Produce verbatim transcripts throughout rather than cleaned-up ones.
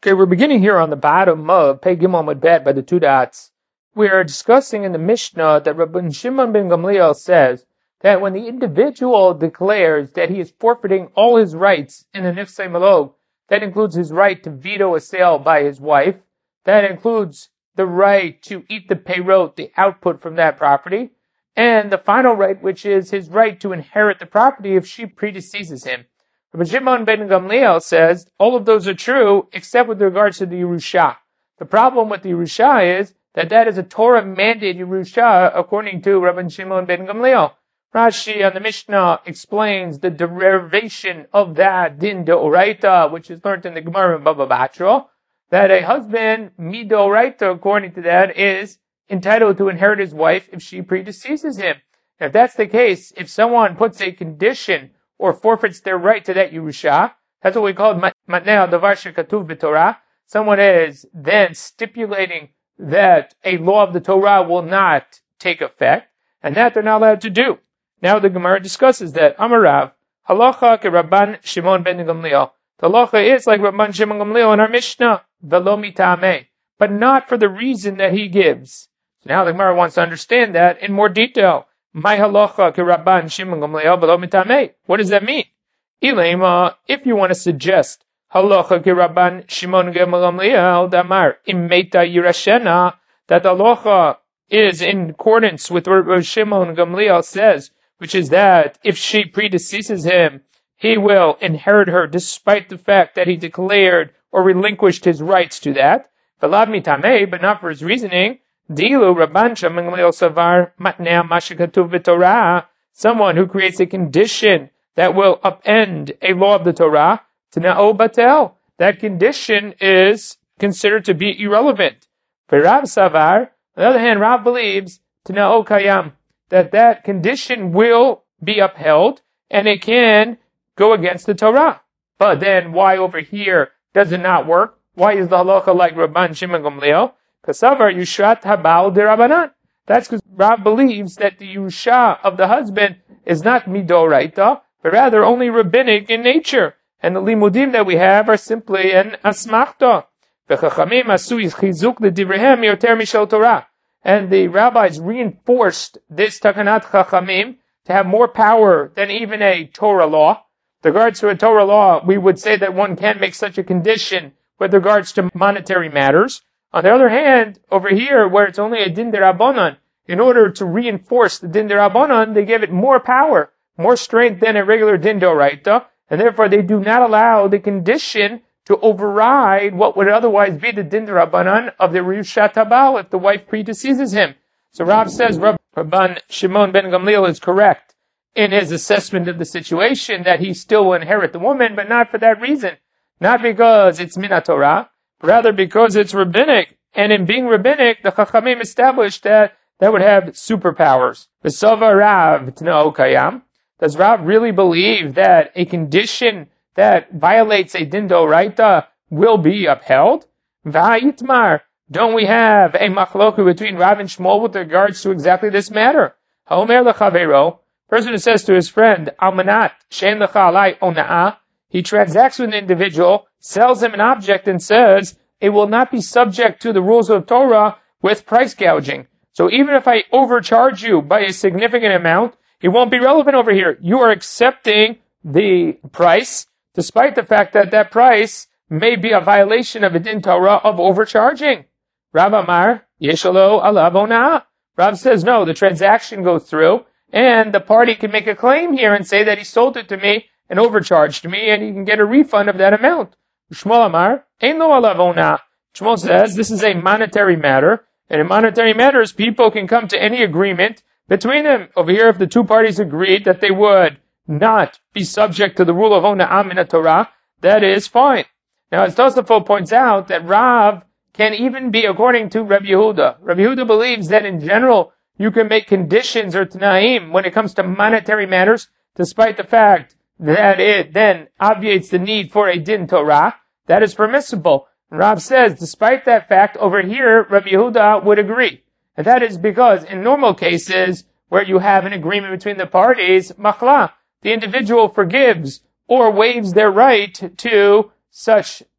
Okay, we're beginning here on the bottom of Pei Gimel Amud Bet by the two dots. We are discussing in the Mishnah that Rabban Shimon ben Gamliel says that when the individual declares that he is forfeiting all his rights in the Nifsei Malog, that includes his right to veto a sale by his wife, that includes the right to eat the peirot, the output from that property, and the final right, which is his right to inherit the property if she predeceases him. Rabban Shimon ben Gamliel says all of those are true except with regards to the Yerusha. The problem with the Yerusha is that that is a Torah-mandated Yerusha according to Rabban Shimon ben Gamliel. Rashi on the Mishnah explains the derivation of that din deoraita, which is learned in the Gemara in Baba Batra, that a husband, midoraita, according to that, is entitled to inherit his wife if she predeceases him. If that's the case, if someone puts a condition or forfeits their right to that Yerusha, that's what we call matnei davar shekatuv b'Torah. Someone is then stipulating that a law of the Torah will not take effect, and that they're not allowed to do. Now the Gemara discusses that. Amarav, halacha ke Rabban Shimon ben Gamliel. The halacha is like Rabban Shimon Gamliel in our Mishnah, velo mitameh, but not for the reason that he gives. So now the Gemara wants to understand that in more detail. My halacha ke Rabban Shimon Gamliel velo mitameh. What does that mean? Ilema, if you want to suggest halacha ke Rabban Shimon Gamliel damar imeta yirashena, that the halacha is in accordance with what Rabban Shimon Gamliel says, which is that if she predeceases him, he will inherit her despite the fact that he declared or relinquished his rights to that. V'lav mitameh, but not for his reasoning. Dilu Rabban Shimon Gamliel savar matnei mashikatuv b'Torah, someone who creates a condition that will upend a law of the Torah, t'na'o batel, that condition is considered to be irrelevant. V'Rav savar, on the other hand, Rav believes t'na'o kayam, that that condition will be upheld and it can go against the Torah. But then why over here does it not work? Why is the halacha like Rabban Shimon Gamliel? Kasavar Yushat Habal Derabanan. That's because Rav believes that the Yusha of the husband is not midoraita, but rather only rabbinic in nature. And the limudim that we have are simply an asmachta. V'chachamim asu chizuk l'divrehem yoter mishal Torah. And the rabbis reinforced this takanat chachamim to have more power than even a Torah law. With regards to a Torah law, we would say that one can't make such a condition with regards to monetary matters. On the other hand, over here, where it's only a din derabanan, in order to reinforce the din derabanan, they give it more power, more strength than a regular din deoraita, and therefore they do not allow the condition to override what would otherwise be the din derabanan of the Yerushat Habal if the wife predeceases him. So Rav says Rabban Shimon ben Gamliel is correct in his assessment of the situation, that he still will inherit the woman, but not for that reason. Not because it's min Torah, rather because it's rabbinic. And in being rabbinic, the Chachamim established that that would have superpowers. V'sava Rav t'na'o kayam. Does Rav really believe that a condition that violates a din d'oraita will be upheld? V'ha'itmar. Don't we have a machloku between Rav and Shmuel with regards to exactly this matter? Ha'omer l'chavero, person who says to his friend, almanat she'en lecha alai ona'ah, he transacts with an individual, sells him an object, and says, it will not be subject to the rules of Torah with price gouging. So even if I overcharge you by a significant amount, it won't be relevant over here. You are accepting the price, despite the fact that that price may be a violation of a din Torah of overcharging. Rav Amar, yeshalo alav ona'ah. Rav says, no, the transaction goes through, and the party can make a claim here and say that he sold it to me and overcharged me, and he can get a refund of that amount. Shmuel Amar, ein lo alav ona'ah. Shmuel says, this is a monetary matter, and in monetary matters, people can come to any agreement between them. Over here, if the two parties agreed that they would not be subject to the rule of ona'ah min Torah, that is fine. Now, as Tosafot points out, that Rav can even be according to Rabbi Yehuda. Rabbi Yehuda believes that in general, you can make conditions or t'naim when it comes to monetary matters, despite the fact that it then obviates the need for a din Torah. That is permissible. And Rav says, despite that fact, over here, Rabbi Yehuda would agree. And that is because in normal cases, where you have an agreement between the parties, machla, the individual forgives or waives their right to such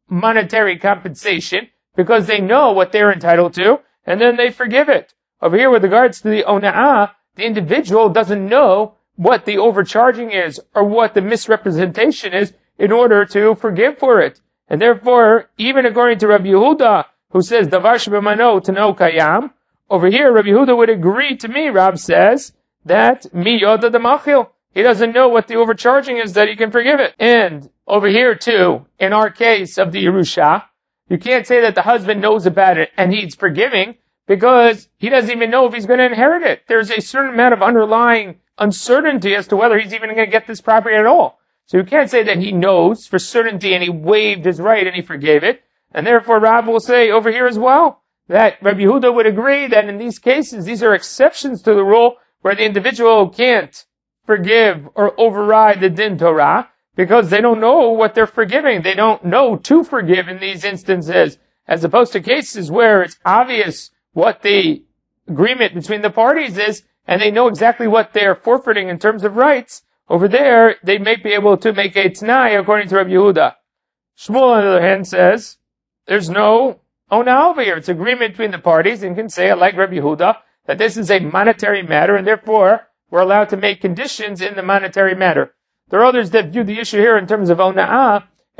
monetary compensation because they know what they're entitled to, and then they forgive it. Over here, with regards to the ona'ah, the individual doesn't know what the overcharging is or what the misrepresentation is in order to forgive for it. And therefore, even according to Rabbi Yehuda, who says, Davar shebemano tano kayam, over here, Rabbi Yehuda would agree to me, Rab says, that mi yoda demachil. He doesn't know what the overcharging is that he can forgive it. And over here too, in our case of the Yerusha, you can't say that the husband knows about it and he's forgiving because he doesn't even know if he's going to inherit it. There's a certain amount of underlying uncertainty as to whether he's even going to get this property at all. So you can't say that he knows for certainty and he waived his right and he forgave it. And therefore Rab will say over here as well that Rabbi Yehuda would agree that in these cases, these are exceptions to the rule where the individual can't forgive or override the din Torah because they don't know what they're forgiving. They don't know to forgive in these instances, as opposed to cases where it's obvious what the agreement between the parties is and they know exactly what they're forfeiting in terms of rights. Over there, they may be able to make a t'nai according to Rabbi Yehuda. Shmuel, on the other hand, says there's no ona'ah over here. It's agreement between the parties and can say, like Rabbi Yehuda, that this is a monetary matter and therefore we're allowed to make conditions in the monetary matter. There are others that view the issue here in terms of ona'ah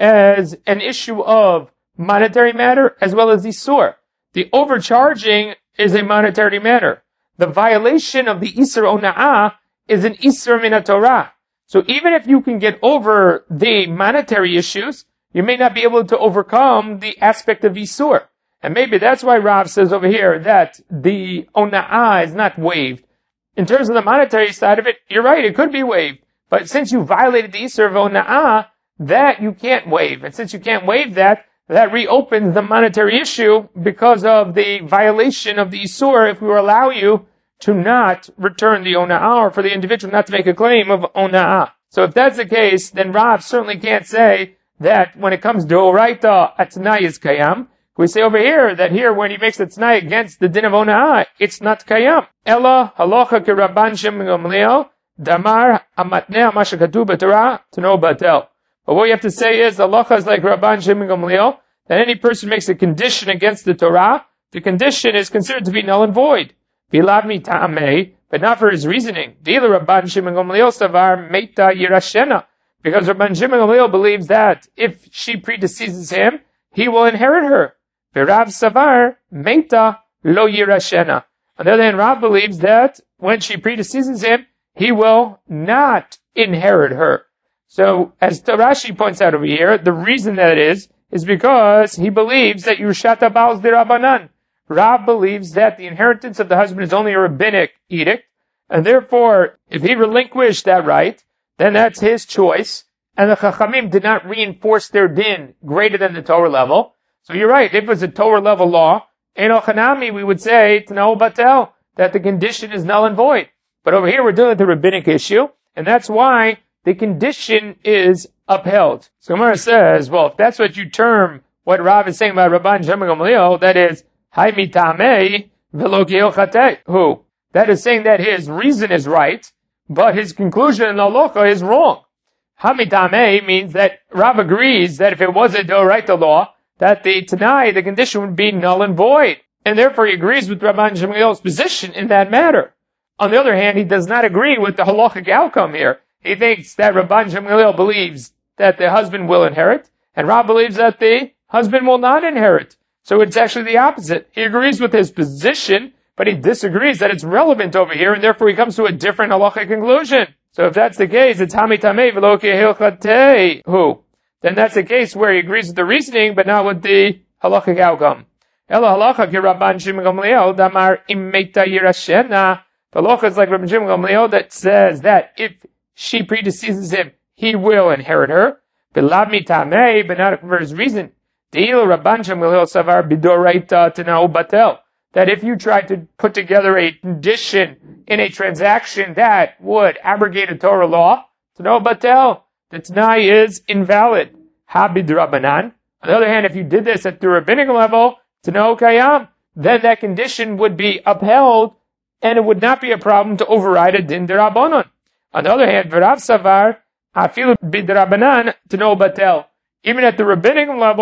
as an issue of monetary matter as well as isur. The overcharging is a monetary matter. The violation of the isur ona'ah is an isur min Torah. So even if you can get over the monetary issues, you may not be able to overcome the aspect of isur. And maybe that's why Rav says over here that the ona'ah is not waived. In terms of the monetary side of it, you're right, it could be waived. But since you violated the isur of ona'ah, that you can't waive. And since you can't waive that, that reopens the monetary issue because of the violation of the isur if we allow you to not return the ona'ah or for the individual not to make a claim of ona'ah. So if that's the case, then Rav certainly can't say that when it comes to oraita, a t'nai is kayam. We say over here that here when he makes a t'nai against the din of ona'ah, it's not kayam. Ella halacha ke Rabban Shimon Gamliel damar amatneh ma shekatuv b'Torah tano batel. But what you have to say is halacha is like Rabban Shimon Gamliel that any person makes a condition against the Torah, the condition is considered to be null and void. Bilav mita'amei, but not for his reasoning. Dila Rabban Shimon Gamliel savar meita yirashena, because Rabban Shimon Gamliel believes that if she predeceases him, he will inherit her. V'Rav savar meita lo yirashena. On the other hand, Rav believes that when she predeceases him, he will not inherit her. So, as Rashi points out over here, the reason that it is, is because he believes that Yerushat HaBaal is d'Rabbanan. Rav believes that the inheritance of the husband is only a rabbinic edict, and therefore, if he relinquished that right, then that's his choice, and the Chachamim did not reinforce their din greater than the Torah level. So you're right, if it was a Torah level law, Eino Chanami, we would say, T'nau Batel, that the condition is null and void. But over here we're dealing with the rabbinic issue, and that's why the condition is upheld. So Gemara says, well, if that's what you term what Rav is saying about Rabban Shimon Gamliel, that is, Hai mitamei velo geochatei. Who? That is saying that his reason is right, but his conclusion in the halacha is wrong. Ha mitamei means that Rav agrees that if it was a doraita law, that the Tanai, the condition would be null and void. And therefore he agrees with Rabban Shimon Gamliel's position in that matter. On the other hand, he does not agree with the halachic outcome here. He thinks that Rabban Shimon Gamliel believes that the husband will inherit, and Rav believes that the husband will not inherit. So it's actually the opposite. He agrees with his position, but he disagrees that it's relevant over here, and therefore he comes to a different halachic conclusion. So if that's the case, it's hamitamei v'lo kehilchatei. Who? Then that's the case where he agrees with the reasoning, but not with the halachic outcome. Ela halacha ki Rabban Shimon Gamliel damar im meita yirashena. The halacha is like Rabban Shimon Gamliel that says that if she predeceases him, he will inherit her. Bilav mitamei, but not for his reason. Deil Rabban Shimon Gamliel savar bidoraita t'nau batel. That if you try to put together a condition in a transaction that would abrogate a Torah law, t'nau batel, the t'nai is invalid. Ha bidrabanan. On the other hand, if you did this at the rabbinic level, t'nau kayam, then that condition would be upheld, and it would not be a problem to override a din d'Rabbanan. On the other hand, v'Rav savar afilu bidrabanan t'nau batel. Even at the rabbinic level,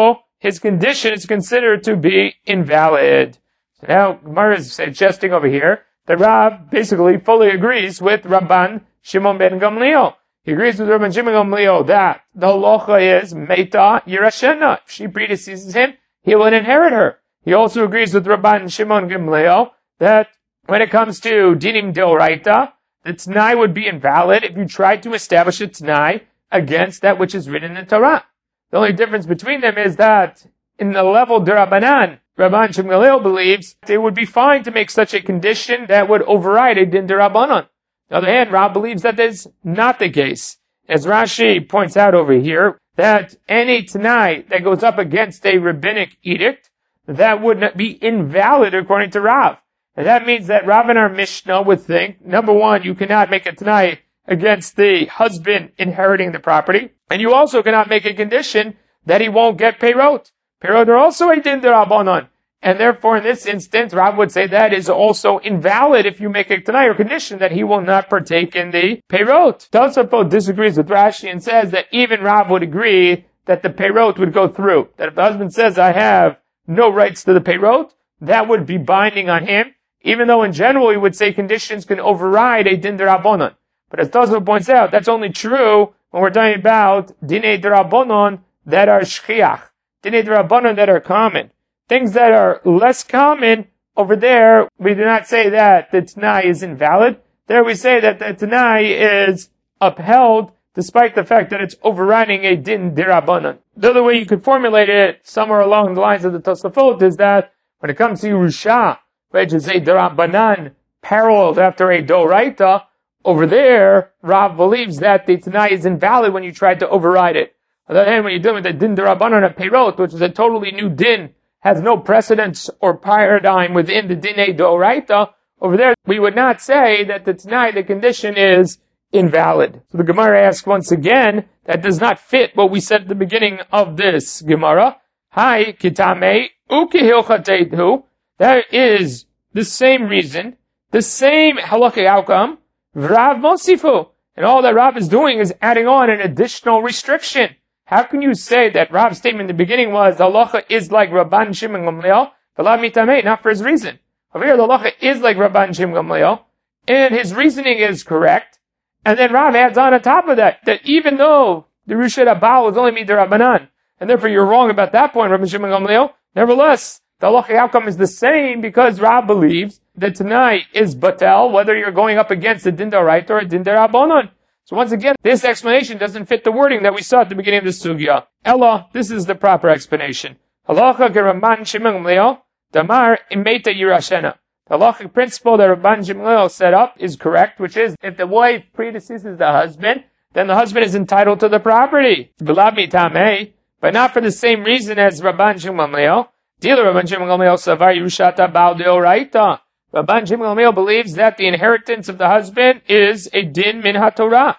his condition is considered to be invalid. So now Gemara is suggesting over here that Rav basically fully agrees with Rabban Shimon ben Gamliel. He agrees with Rabban Shimon ben Gamliel that the halacha is Meta Yirashena. If she predeceases him, he will inherit her. He also agrees with Rabban Shimon ben Gamliel that when it comes to Dinim Deoraita, the Tanai would be invalid if you tried to establish a Tanai against that which is written in the Torah. The only difference between them is that in the level Derabanan, Rabban Shimon ben Gamliel believes it would be fine to make such a condition that would override a Din Derabanan. On the other hand, Rav believes that is not the case. As Rashi points out over here, that any Tanai that goes up against a rabbinic edict, that would not be invalid according to Rav. And that means that Rav and our Mishnah would think, number one, you cannot make a Tanai against the husband inheriting the property, and you also cannot make a condition that he won't get Peirot. Peirot are also a Din Derabanan. And therefore, in this instance, Rav would say that is also invalid if you make a Tanai or condition that he will not partake in the Peirot. Tosafot disagrees with Rashi and says that even Rav would agree that the Peirot would go through. That if the husband says, I have no rights to the Peirot, that would be binding on him, even though in general he would say conditions can override a Din Derabanan. But as Tosafot points out, that's only true when we're talking about Dinei Derabanan that are Shchiach, Dinei Derabanan that are common. Things that are less common, over there, we do not say that the Tanai is invalid. There we say that the Tanai is upheld, despite the fact that it's overriding a Din Derabanan. The other way you could formulate it, somewhere along the lines of the Tosafot, is that when it comes to Yerusha, which is a Derabanan paralleled after a Doraita, over there, Rav believes that the Tanai is invalid when you try to override it. On the other hand, when you're dealing with the Din Derabanan of Peirot, which is a totally new Din, has no precedence or paradigm within the Dinei Doraita, over there we would not say that the Tanai, the condition, is invalid. So the Gemara asks once again, that does not fit what we said at the beginning of this Gemara. Hi, kitame, ukihilchatehu. That is the same reason, the same halakhic outcome, v'Rav mosifu. And all that Rav is doing is adding on an additional restriction. How can you say that Rav's statement in the beginning was the halacha is like Rabban Shimon Gamliel, v'lav mitamei, not for his reason. Over here, the halacha is like Rabban Shimon Gamliel, and his reasoning is correct. And then Rav adds on on top of that, that even though the Rishut Abal was only Midrabanan, and therefore you're wrong about that point, Rabban Shimon Gamliel, nevertheless, the halachic outcome is the same because Rav believes that Tanai is batel, whether you're going up against a Din Doraita or a Din Derabanan. So once again, this explanation doesn't fit the wording that we saw at the beginning of the sugya. Ella, this is the proper explanation. Halacha Rabban Shimon Gamliel, damar imeta yirashena. The halachic principle that Rabban Shimon Gamliel set up is correct, which is if the wife predeceases the husband, then the husband is entitled to the property. V'lav mitamei, but not for the same reason as Rabban Shimon Gamliel. Dealer Rabban Shimon Gamliel savar Yerushata ba'al deoraita. Rabban Shimon Gamliel believes that the inheritance of the husband is a din min haTorah.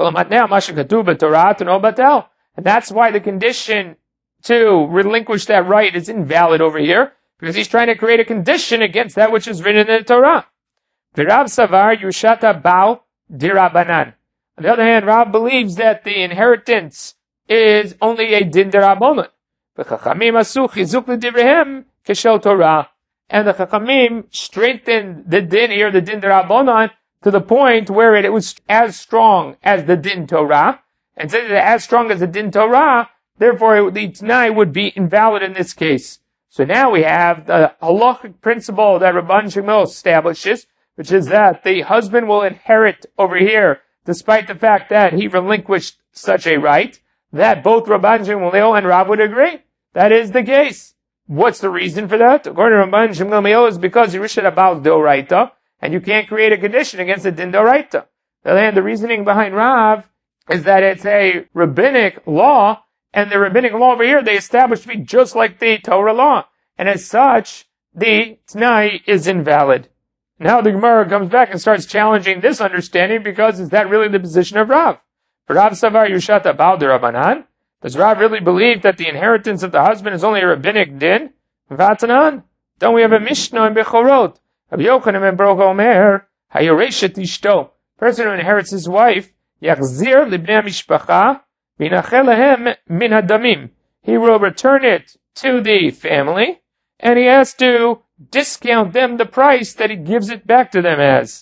And that's why the condition to relinquish that right is invalid over here, because he's trying to create a condition against that which is written in the Torah. V'Rav savar Yerushata ba'al dirabanan. On the other hand, Rav believes that the inheritance is only a din dirabanan. V'chachamim asu chizuk l'divrehem k'shel Torah. And the Chachamim strengthened the din here, the din derabanan, to the point where it, it was as strong as the din Torah. And since it's as strong as the din Torah, therefore it, the Tanai would be invalid in this case. So now we have the halachic principle that Rabban Shimon establishes, which is that the husband will inherit over here, despite the fact that he relinquished such a right, that both Rabban Shimon and Rav would agree. That is the case. What's the reason for that? According to Rabban Shimon Gamliel, is because Yerusha Abal Doraita, and you can't create a condition against a Din Doraita. The reasoning behind Rav is that it's a rabbinic law, and the rabbinic law over here they established to be just like the Torah law, and as such, the Tanai is invalid. Now the Gemara comes back and starts challenging this understanding because is that really the position of Rav? For Rav Savar Yerushat Abal Derabanan, does Rav really believe that the inheritance of the husband is only a rabbinic din? Vatanan. Don't we have a Mishnah in Bechorot? Rabbi Yochanan ben Brocha Omer, Hayoreshet Ishto. Person who inherits his wife, Yachzir libnei mishpacha, v'inachel lahem min hadamim. He will return it to the family, and he has to discount them the price that he gives it back to them as.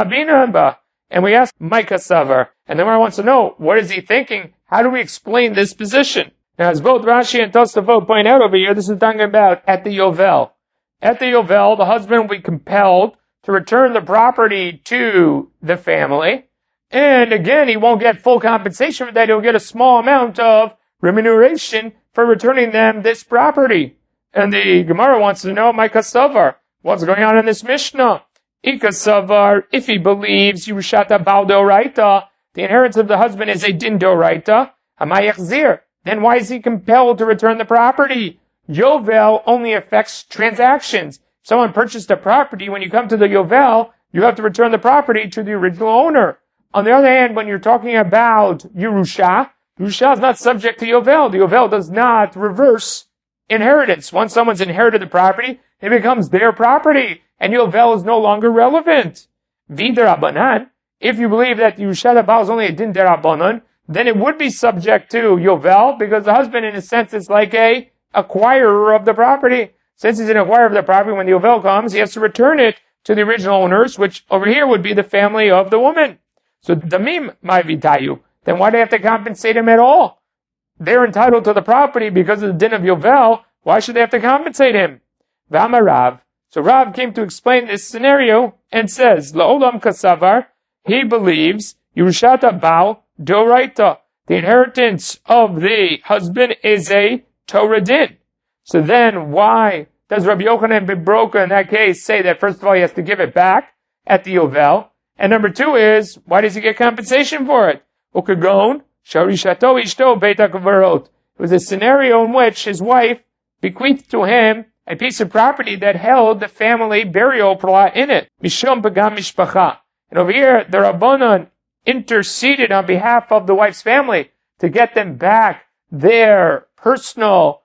And we ask Micah Savar, and the Gemara wants to know, what is he thinking? How do we explain this position? Now, as both Rashi and Tosafot point out over here, this is talking about at the Yovel. At the Yovel, the husband will be compelled to return the property to the family, and again, he won't get full compensation for that. He'll get a small amount of remuneration for returning them this property. And the Gemara wants to know, Micah Savar, what's going on in this Mishnah? Ika Savar, if he believes Yerushata Baal Doraita, the inheritance of the husband is a din Doraita, Hamayachzir, then why is he compelled to return the property? Yovel only affects transactions. If someone purchased a property, when you come to the Yovel, you have to return the property to the original owner. On the other hand, when you're talking about Yerusha, Yerusha is not subject to Yovel. The Yovel does not reverse inheritance. Once someone's inherited the property, it becomes their property, and Yovel is no longer relevant. Vidarabanan, if you believe that Yerusha Baal is only a din derabanan, then it would be subject to Yovel, because the husband, in a sense, is like a acquirer of the property. Since he's an acquirer of the property, when the Yovel comes, he has to return it to the original owners, which over here would be the family of the woman. So, damim ma'vitayu. Then why do they have to compensate him at all? They're entitled to the property because of the din of Yovel. Why should they have to compensate him? V'amarav. So Rav came to explain this scenario and says, La'olam kasavar, he believes, Yerushata Baal Doraita, the inheritance of the husband is a Torah din. So then why does Rabbi Yochanan ben Broka in that case say that first of all he has to give it back at the Yovel? And number two is, why does he get compensation for it? Ukagon, Sharishato Ishto Beta Kavarot. It was a scenario in which his wife bequeathed to him a piece of property that held the family burial plot in it. Mishum Pagam Mishpacha. And over here, the Rabbanan interceded on behalf of the wife's family to get them back their personal,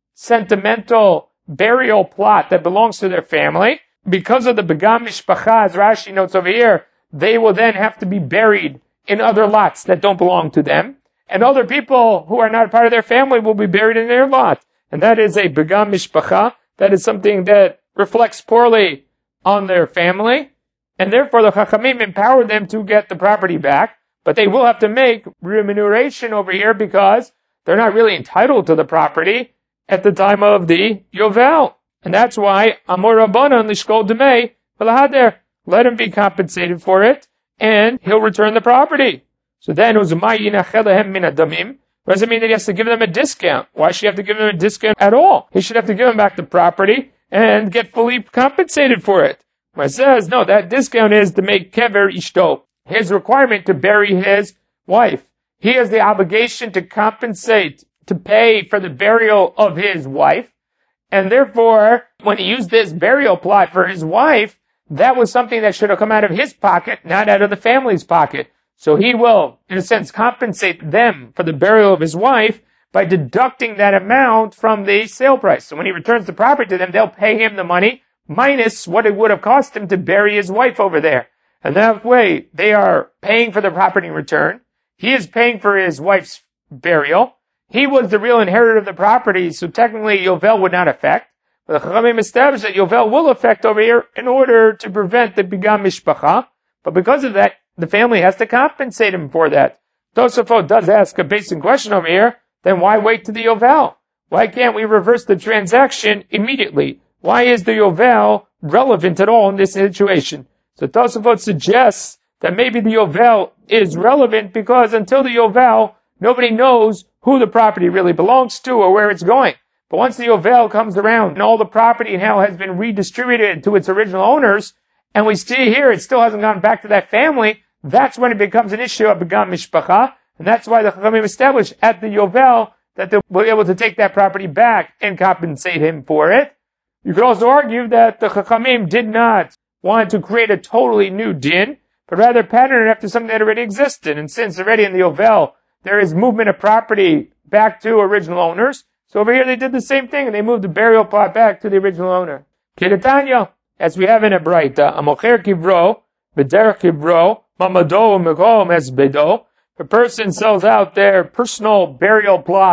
sentimental burial plot that belongs to their family. Because of the Pagam Mishpacha, as Rashi notes over here, they will then have to be buried in other lots that don't belong to them. And other people who are not part of their family will be buried in their lot. And that is a Pagam Mishpacha. That is something that reflects poorly on their family. And therefore the Chachamim empowered them to get the property back. But they will have to make remuneration over here because they're not really entitled to the property at the time of the Yovel. And that's why Amor Rabbanan Lishkol Demei V'lahader, let him be compensated for it, and he'll return the property. So then, Uzumai Yinachelahem Min Adamim. What does it mean that he has to give them a discount? Why should he have to give them a discount at all? He should have to give them back the property and get fully compensated for it. When it says, no, that discount is to make kever ishto, his requirement to bury his wife. He has the obligation to compensate, to pay for the burial of his wife. And therefore, when he used this burial plot for his wife, that was something that should have come out of his pocket, not out of the family's pocket. So he will, in a sense, compensate them for the burial of his wife by deducting that amount from the sale price. So when he returns the property to them, they'll pay him the money minus what it would have cost him to bury his wife over there. And that way, they are paying for the property in return. He is paying for his wife's burial. He was the real inheritor of the property, so technically Yovel would not affect. But the Chachamim established that Yovel will affect over here in order to prevent the Pagam Mishpacha. But because of that, the family has to compensate him for that. Tosafot does ask a basic question over here, then why wait to the Yovel? Why can't we reverse the transaction immediately? Why is the Yovel relevant at all in this situation? So Tosafot suggests that maybe the Yovel is relevant because until the Yovel, nobody knows who the property really belongs to or where it's going. But once the Yovel comes around and all the property now has been redistributed to its original owners, and we see here it still hasn't gone back to that family, that's when it becomes an issue of Pagam Mishpacha, and that's why the Chachamim established at the Yovel that they'll be able to take that property back and compensate him for it. You could also argue that the Chachamim did not want to create a totally new din, but rather pattern it after something that already existed. And since already in the Yovel there is movement of property back to original owners, so over here they did the same thing and they moved the burial plot back to the original owner. Kedetanya, as we have in a Braita, Amocher Kivro, B'derech Kivro, Mamado Mekom Es Bedo. If a person sells out their personal burial plot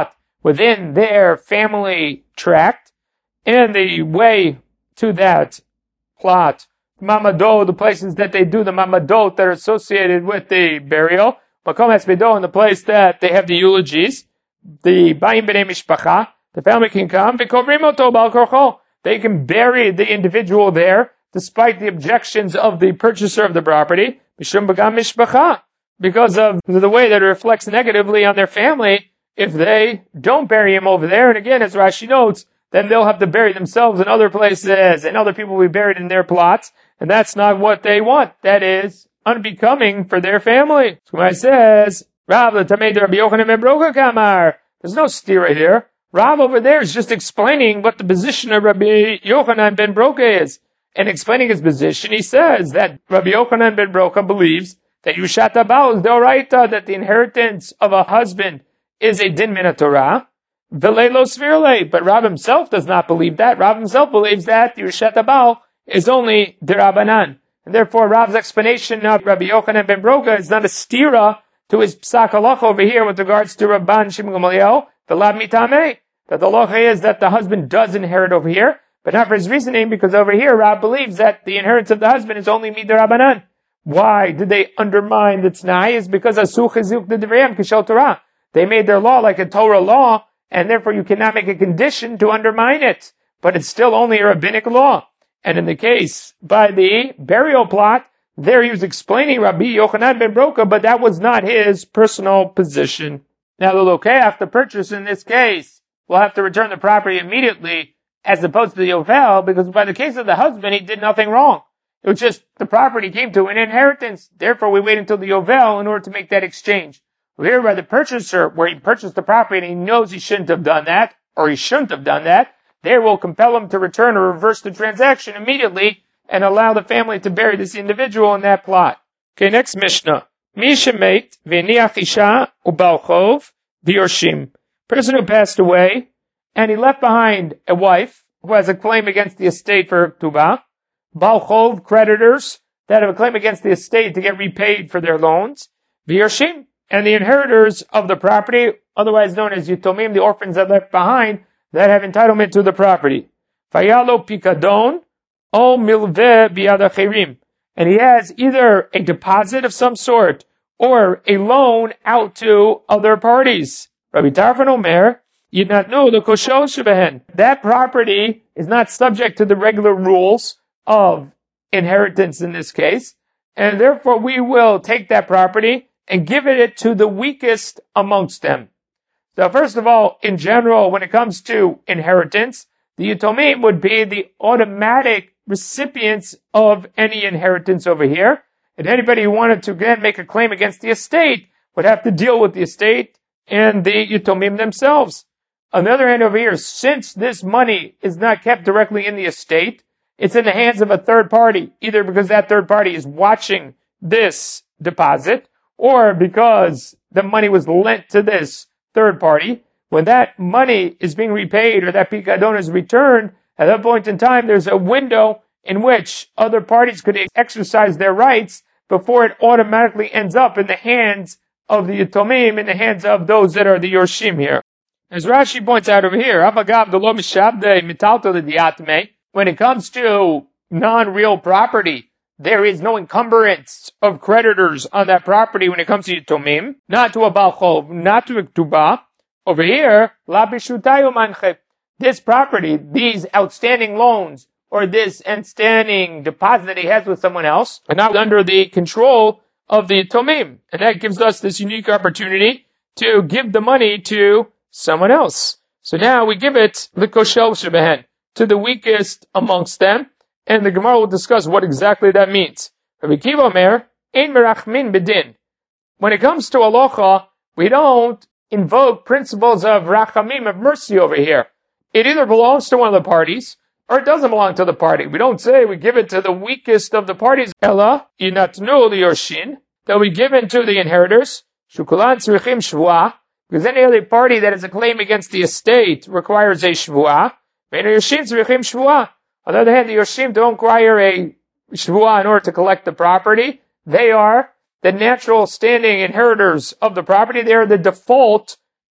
within their family tract, and the way to that plot, Mamadot, the places that they do the Mamadot that are associated with the burial, Makom Espedo, in the place that they have the eulogies, the Baim B'nei Mishpacha, the family can come, V'kovrim Oto Bal Korcho. They can bury the individual there, despite the objections of the purchaser of the property, Mishum B'gam Mishpacha, because of the way that it reflects negatively on their family if they don't bury him over there. And again, as Rashi notes, then they'll have to bury themselves in other places, and other people will be buried in their plots, and that's not what they want. That is unbecoming for their family. So it says, Rav, the Tamei Rabbi Yochanan ben Broka Kamar. There's no stira here. Rav over there is just explaining what the position of Rabbi Yochanan ben Broka is. And explaining his position, he says that Rabbi Yochanan ben Broka believes that Yushat Abal is Deoraita, that the inheritance of a husband is a din min Torah. Velelo Svirle. But Rav himself does not believe that. Rav himself believes that Yushat Abal is only Derabanan. And therefore Rav's explanation of Rabbi Yochanan ben Broka is not a stira to his psak halacha over here with regards to Rabban Shimon Gamliel, the Lav Mitameh, that the halacha is that the husband does inherit over here, but not for his reasoning, because over here Rav believes that the inheritance of the husband is only Midarabanan. Why did they undermine the T'nai? Is because Asu Chizuk the Devriyam Kishel Torah. They made their law like a Torah law, and therefore you cannot make a condition to undermine it. But it's still only a rabbinic law. And in the case by the burial plot, there he was explaining Rabbi Yochanan ben Broka, but that was not his personal position. Now the Lokeach, the purchaser in this case, will have to return the property immediately, as opposed to the Yovel, because by the case of the husband, he did nothing wrong. It was just the property came to an inheritance. Therefore, we wait until the Yovel in order to make that exchange. Here by the purchaser, where he purchased the property and he knows he shouldn't have done that, or he shouldn't have done that, there will compel him to return or reverse the transaction immediately and allow the family to bury this individual in that plot. Okay, next Mishnah. Misha mate, v'niach isha ubalchov v'yorshim. Person who passed away, and he left behind a wife who has a claim against the estate for Tubah. Balchov, creditors that have a claim against the estate to get repaid for their loans. V'yorshim, and the inheritors of the property, otherwise known as Yitomim, the orphans that left behind, that have entitlement to the property. Fayalo pikadon o milveh biyad acherim. And he has either a deposit of some sort or a loan out to other parties. Rabbi Tarfon Omer, yidnatnu l'koshol shebehen. That property is not subject to the regular rules of inheritance in this case, and therefore we will take that property and give it to the weakest amongst them. So first of all, in general, when it comes to inheritance, the Yitomim would be the automatic recipients of any inheritance over here. And anybody who wanted to again make a claim against the estate would have to deal with the estate and the Yitomim themselves. On the other hand over here, since this money is not kept directly in the estate, it's in the hands of a third party, either because that third party is watching this deposit, or because the money was lent to this third party. When that money is being repaid or that pikadon is returned, at that point in time, there's a window in which other parties could exercise their rights before it automatically ends up in the hands of the Yitomim, in the hands of those that are the Yorshim here. As Rashi points out over here, when it comes to non-real property, there is no encumbrance of creditors on that property when it comes to Yitomim, not to a Balchov, not to a Ktubah. Over here, La Bishutayu Manche. This property, these outstanding loans, or this outstanding deposit that he has with someone else, are not under the control of the Yitomim. And that gives us this unique opportunity to give the money to someone else. So now we give it L'koshel shebehen, to the weakest amongst them. And the Gemara will discuss what exactly that means. Rabbi Kiva Omer, ein merachmin bedin. When it comes to halacha, we don't invoke principles of rachamim, of mercy over here. It either belongs to one of the parties, or it doesn't belong to the party. We don't say we give it to the weakest of the parties. Ella, yinatnu liyorshin, that we give it to the inheritors. Shukulan tzrichim shvuah, because any other party that has a claim against the estate requires a shvuah. Ve'enu yorshin tzrichim shvuah. On the other hand, the Yorshim don't require a shvuah in order to collect the property. They are the natural standing inheritors of the property. They are the default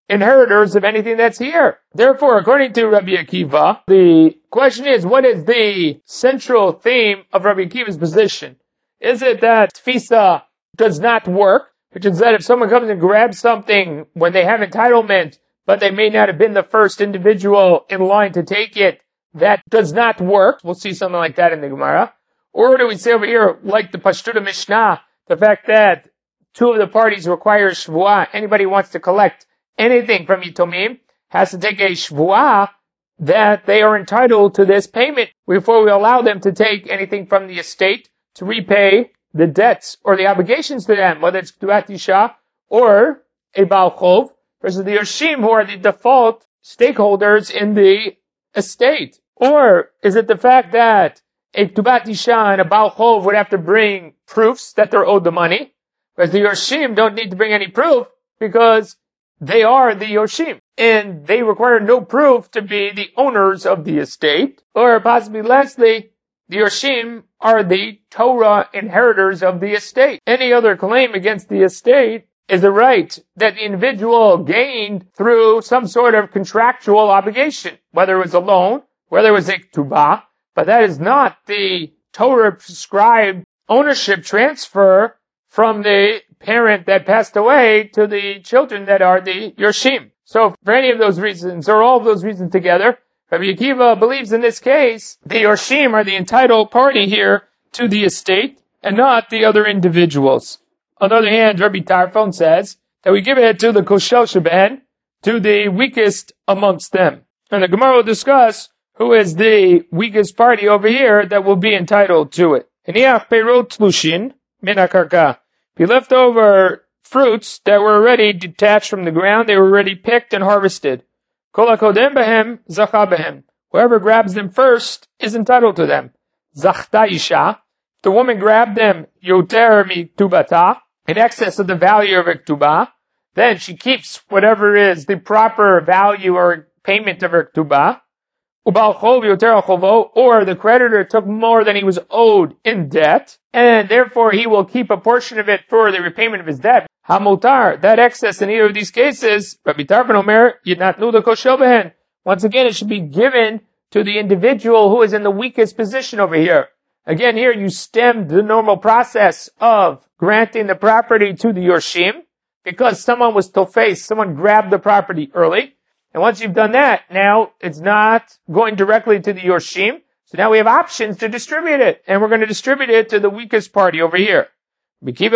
inheritors of anything that's here. Therefore, according to Rabbi Akiva, the question is, what is the central theme of Rabbi Akiva's position? Is it that tfisa does not work, which is that if someone comes and grabs something when they have entitlement, but they may not have been the first individual in line to take it, that does not work? We'll see something like that in the Gemara. Or do we say over here, like the Pashtuta Mishnah, the fact that two of the parties require shvuah, anybody who wants to collect anything from Yitomim has to take a shvuah that they are entitled to this payment before we allow them to take anything from the estate to repay the debts or the obligations to them, whether it's K'tubat Isha or a Baal Chov, versus the Yoshim, who are the default stakeholders in the estate. Or is it the fact that a K'tubat Isha and a Baal Chov would have to bring proofs that they're owed the money, whereas the Yoshim don't need to bring any proof because they are the Yoshim, and they require no proof to be the owners of the estate. Or possibly lastly, the Yoshim are the Torah inheritors of the estate. Any other claim against the estate is the right that the individual gained through some sort of contractual obligation, whether it was a loan, whether it was a Ketubah, but that is not the Torah prescribed ownership transfer from the parent that passed away to the children that are the Yoshim. So for any of those reasons, or all of those reasons together, Rabbi Akiva believes in this case, the Yoshim are the entitled party here to the estate, and not the other individuals. On the other hand, Rabbi Tarfon says that we give it to the Koshel Sheben, to the weakest amongst them. And the Gemara will discuss who is the weakest party over here that will be entitled to it. Hiniach peirot tlushin min hakarka. He left over fruits that were already detached from the ground, they were already picked and harvested. Kol hakodem behem zacha behem. Whoever grabs them first is entitled to them. Zachta isha. The woman grabbed them yoter mi ktubata, in excess of the value of a ktubah. Then she keeps whatever is the proper value or payment of her ktubah. Ubal chov yoter chovo, or the creditor took more than he was owed in debt, and therefore he will keep a portion of it for the repayment of his debt. Hamutar, that excess in either of these cases, Rabbi Tarfon Omer, yitnatnu the koshel behen. Once again, it should be given to the individual who is in the weakest position over here. Again, here you stemmed the normal process of granting the property to the Yoshim, because someone was tofes, someone grabbed the property early. And once you've done that, now it's not going directly to the Yoshim. So now we have options to distribute it. And we're going to distribute it to the weakest party over here. What does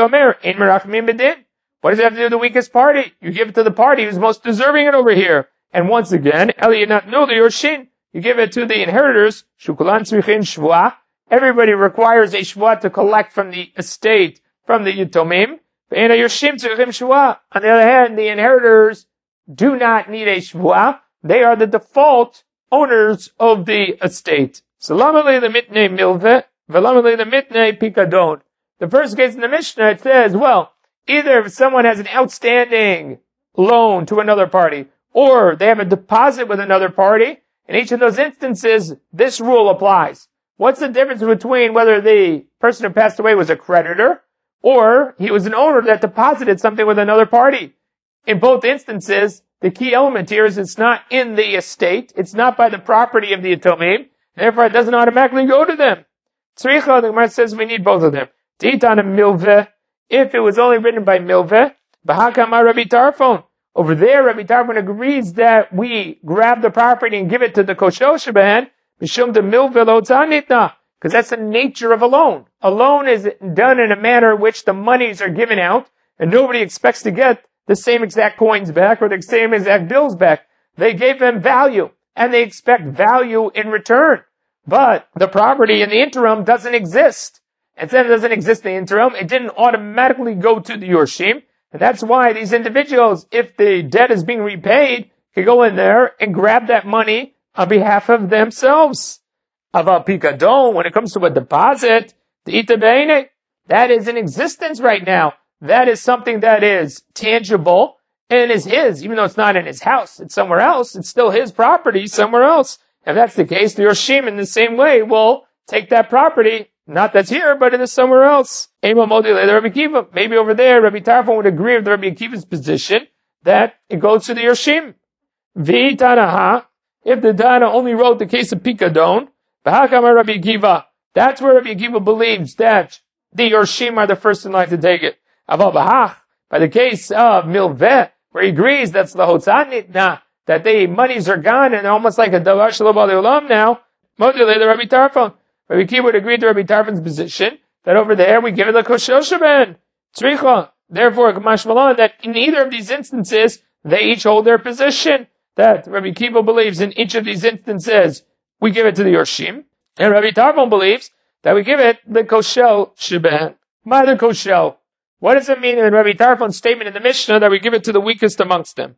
it have to do with the weakest party? You give it to the party who's most deserving it over here. And once again, Eliyah no the Yoshim. You give it to the inheritors. Shukulan tzrichin shvuah. Everybody requires a shvuah to collect from the estate, from the Yitomim. And a Yoshim tzrichin shvuah. On the other hand, the inheritors do not need a shvuah. They are the default owners of the estate. So lamalei the mitnei milveh, velamalei the mitnei pikadon. The first case in the Mishnah, it says, well, either if someone has an outstanding loan to another party, or they have a deposit with another party, in each of those instances, this rule applies. What's the difference between whether the person who passed away was a creditor, or he was an owner that deposited something with another party? In both instances, the key element here is it's not in the estate, it's not by the property of the Yitomim, therefore it doesn't automatically go to them. Tzricha, the Gemara says we need both of them. Titan milveh, if it was only written by milveh, b'hakama Rabbi Tarfon. Over there, Rabbi Tarfon agrees that we grab the property and give it to the koshel sheben, mishum de milveh lo tzanitna, because that's the nature of a loan. A loan is done in a manner in which the monies are given out, and nobody expects to get the same exact coins back or the same exact bills back. They gave them value, and they expect value in return. But the property in the interim doesn't exist. And since it doesn't exist in the interim, it didn't automatically go to the Yoshim. And that's why these individuals, if the debt is being repaid, can go in there and grab that money on behalf of themselves. Aval pikadon, when it comes to a deposit, the itabeine, that is in existence right now. That is something that is tangible and is his, even though it's not in his house, it's somewhere else, it's still his property somewhere else. If that's the case, the Yoshim in the same way will take that property, not that's here, but it is somewhere else. Maybe over there, Rabbi Tarfon would agree with Rabbi Akiva's position that it goes to the Yorshim. V'tanaha, if the Tana only wrote the case of Pikadon, v'hakama Rabbi Akiva, that's where Rabbi Akiva believes that the Yorshim are the first in line to take it. Aval b'hach, by the case of Milveh, where he agrees that's the Hotzat Nitna, that the monies are gone and almost like a Davar Shelo B'al Olam now, Module the Rabbi Tarfon. Rabbi Akiva would agree to Rabbi Tarfon's position that over there we give it the Koshel Shaban, Tzricha. Therefore, Kamash Malan, that in either of these instances, they each hold their position. That Rabbi Akiva believes in each of these instances, we give it to the Yorshim. And Rabbi Tarfon believes that we give it the Koshel Shaban. Mother Koshel. What does it mean in Rabbi Tarfon's statement in the Mishnah that we give it to the weakest amongst them?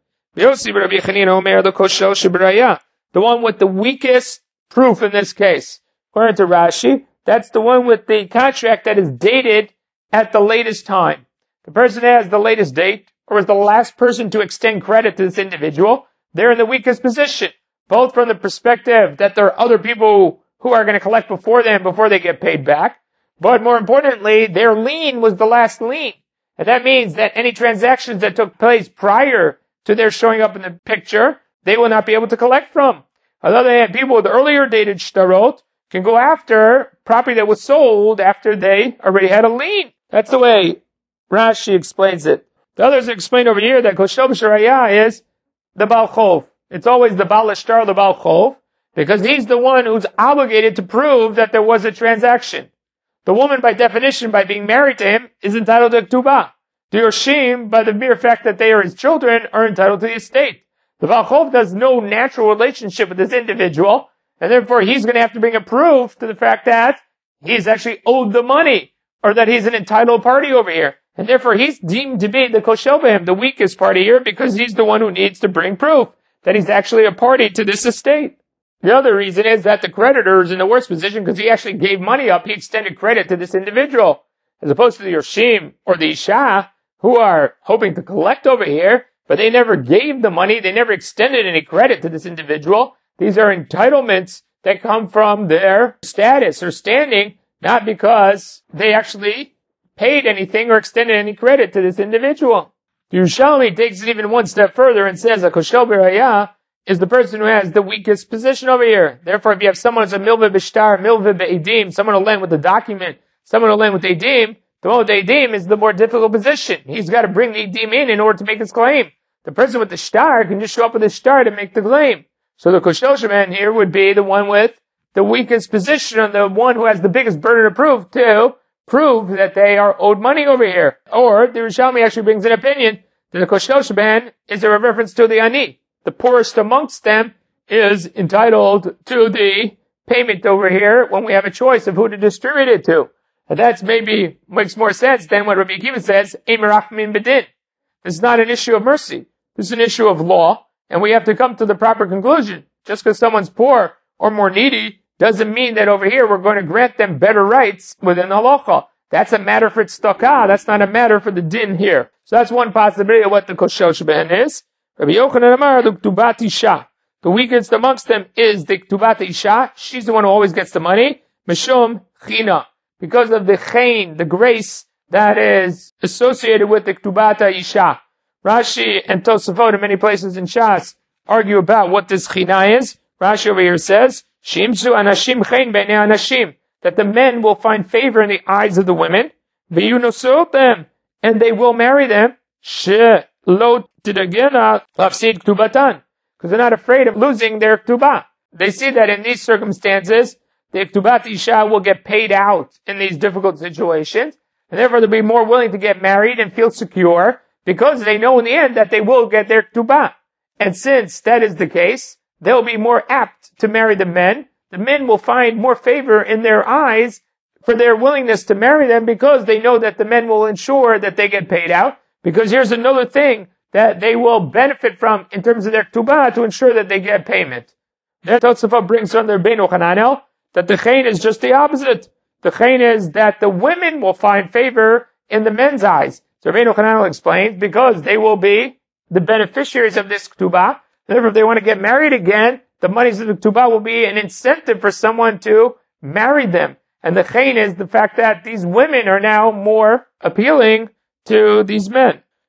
The one with the weakest proof in this case. According to Rashi, that's the one with the contract that is dated at the latest time. The person that has the latest date, or is the last person to extend credit to this individual, they're in the weakest position. Both from the perspective that there are other people who are going to collect before them before they get paid back, but more importantly, their lien was the last lien. And that means that any transactions that took place prior to their showing up in the picture, they will not be able to collect from. Although they had people with earlier dated shtarot, can go after property that was sold after they already had a lien. That's the way Rashi explains it. The others explain over here that Koshel B'Sharaya is the Baal Chov. It's always the Baal Ashtar, the Baal Chov, because he's the one who's obligated to prove that there was a transaction. The woman, by definition, by being married to him, is entitled to Ktubah. The Yorshim, by the mere fact that they are his children, are entitled to the estate. The Baal Chov has no natural relationship with this individual, and therefore he's going to have to bring a proof to the fact that he's actually owed the money, or that he's an entitled party over here. And therefore he's deemed to be the Koshel B'hem, the weakest party here, because he's the one who needs to bring proof that he's actually a party to this estate. The other reason is that the creditor is in the worst position because he actually gave money up. He extended credit to this individual. As opposed to the Yorshim or the Isha, who are hoping to collect over here, but they never gave the money. They never extended any credit to this individual. These are entitlements that come from their status or standing, not because they actually paid anything or extended any credit to this individual. The Yerushalmi takes it even one step further and says a Koshel B'Raya is the person who has the weakest position over here. Therefore, if you have someone who's a Milveh B'Shtar, Milveh B'Edim, someone who'll land with the document, someone who'll land with Edim, the one with Edim is the more difficult position. He's got to bring the Edim in in order to make his claim. The person with the Shtar can just show up with the Shtar to make the claim. So the Koshel Shaman here would be the one with the weakest position, and the one who has the biggest burden of proof to prove that they are owed money over here. Or the Yerushalmi actually brings an opinion that the Koshel Shaban is a reference to the Ani. The poorest amongst them is entitled to the payment over here when we have a choice of who to distribute it to. And that's maybe makes more sense than what Rabbi Akiva says, Emerachmin Bedin. This is not an issue of mercy. This is an issue of law, and we have to come to the proper conclusion. Just because someone's poor or more needy doesn't mean that over here we're going to grant them better rights within the halacha. That's a matter for tzedakah. That's not a matter for the din here. So that's one possibility of what the Koshel Shaban is. Rabbi Yochanan Amar, the Ktubat Isha. The weakest amongst them is the Ktubat Isha. She's the one who always gets the money. Mishum China. Because of the chain, the grace that is associated with the Ktubat Isha. Rashi and Tosafot in many places in Shas argue about what this China is. Rashi over here says, Shimsu Anashim Chain B'nei Anashim. That the men will find favor in the eyes of the women. V'yunosot them. And they will marry them. She lo tidagena lafsid ktubatan. Because they're not afraid of losing their ktubah. They see that in these circumstances, the ktubat isha will get paid out in these difficult situations. And therefore they'll be more willing to get married and feel secure because they know in the end that they will get their ktubah. And since that is the case, they'll be more apt to marry the men. The men will find more favor in their eyes for their willingness to marry them because they know that the men will ensure that they get paid out. Because here's another thing that they will benefit from in terms of their ktubah to ensure that they get payment. Then Tosafot brings on their Beinu Hananel that the chain is just the opposite. The chain is that the women will find favor in the men's eyes. So Beinu Hananel explains because they will be the beneficiaries of this ktubah. Therefore, if they want to get married again, the monies of the ktubah will be an incentive for someone to marry them. And the chain is the fact that these women are now more appealing to these men.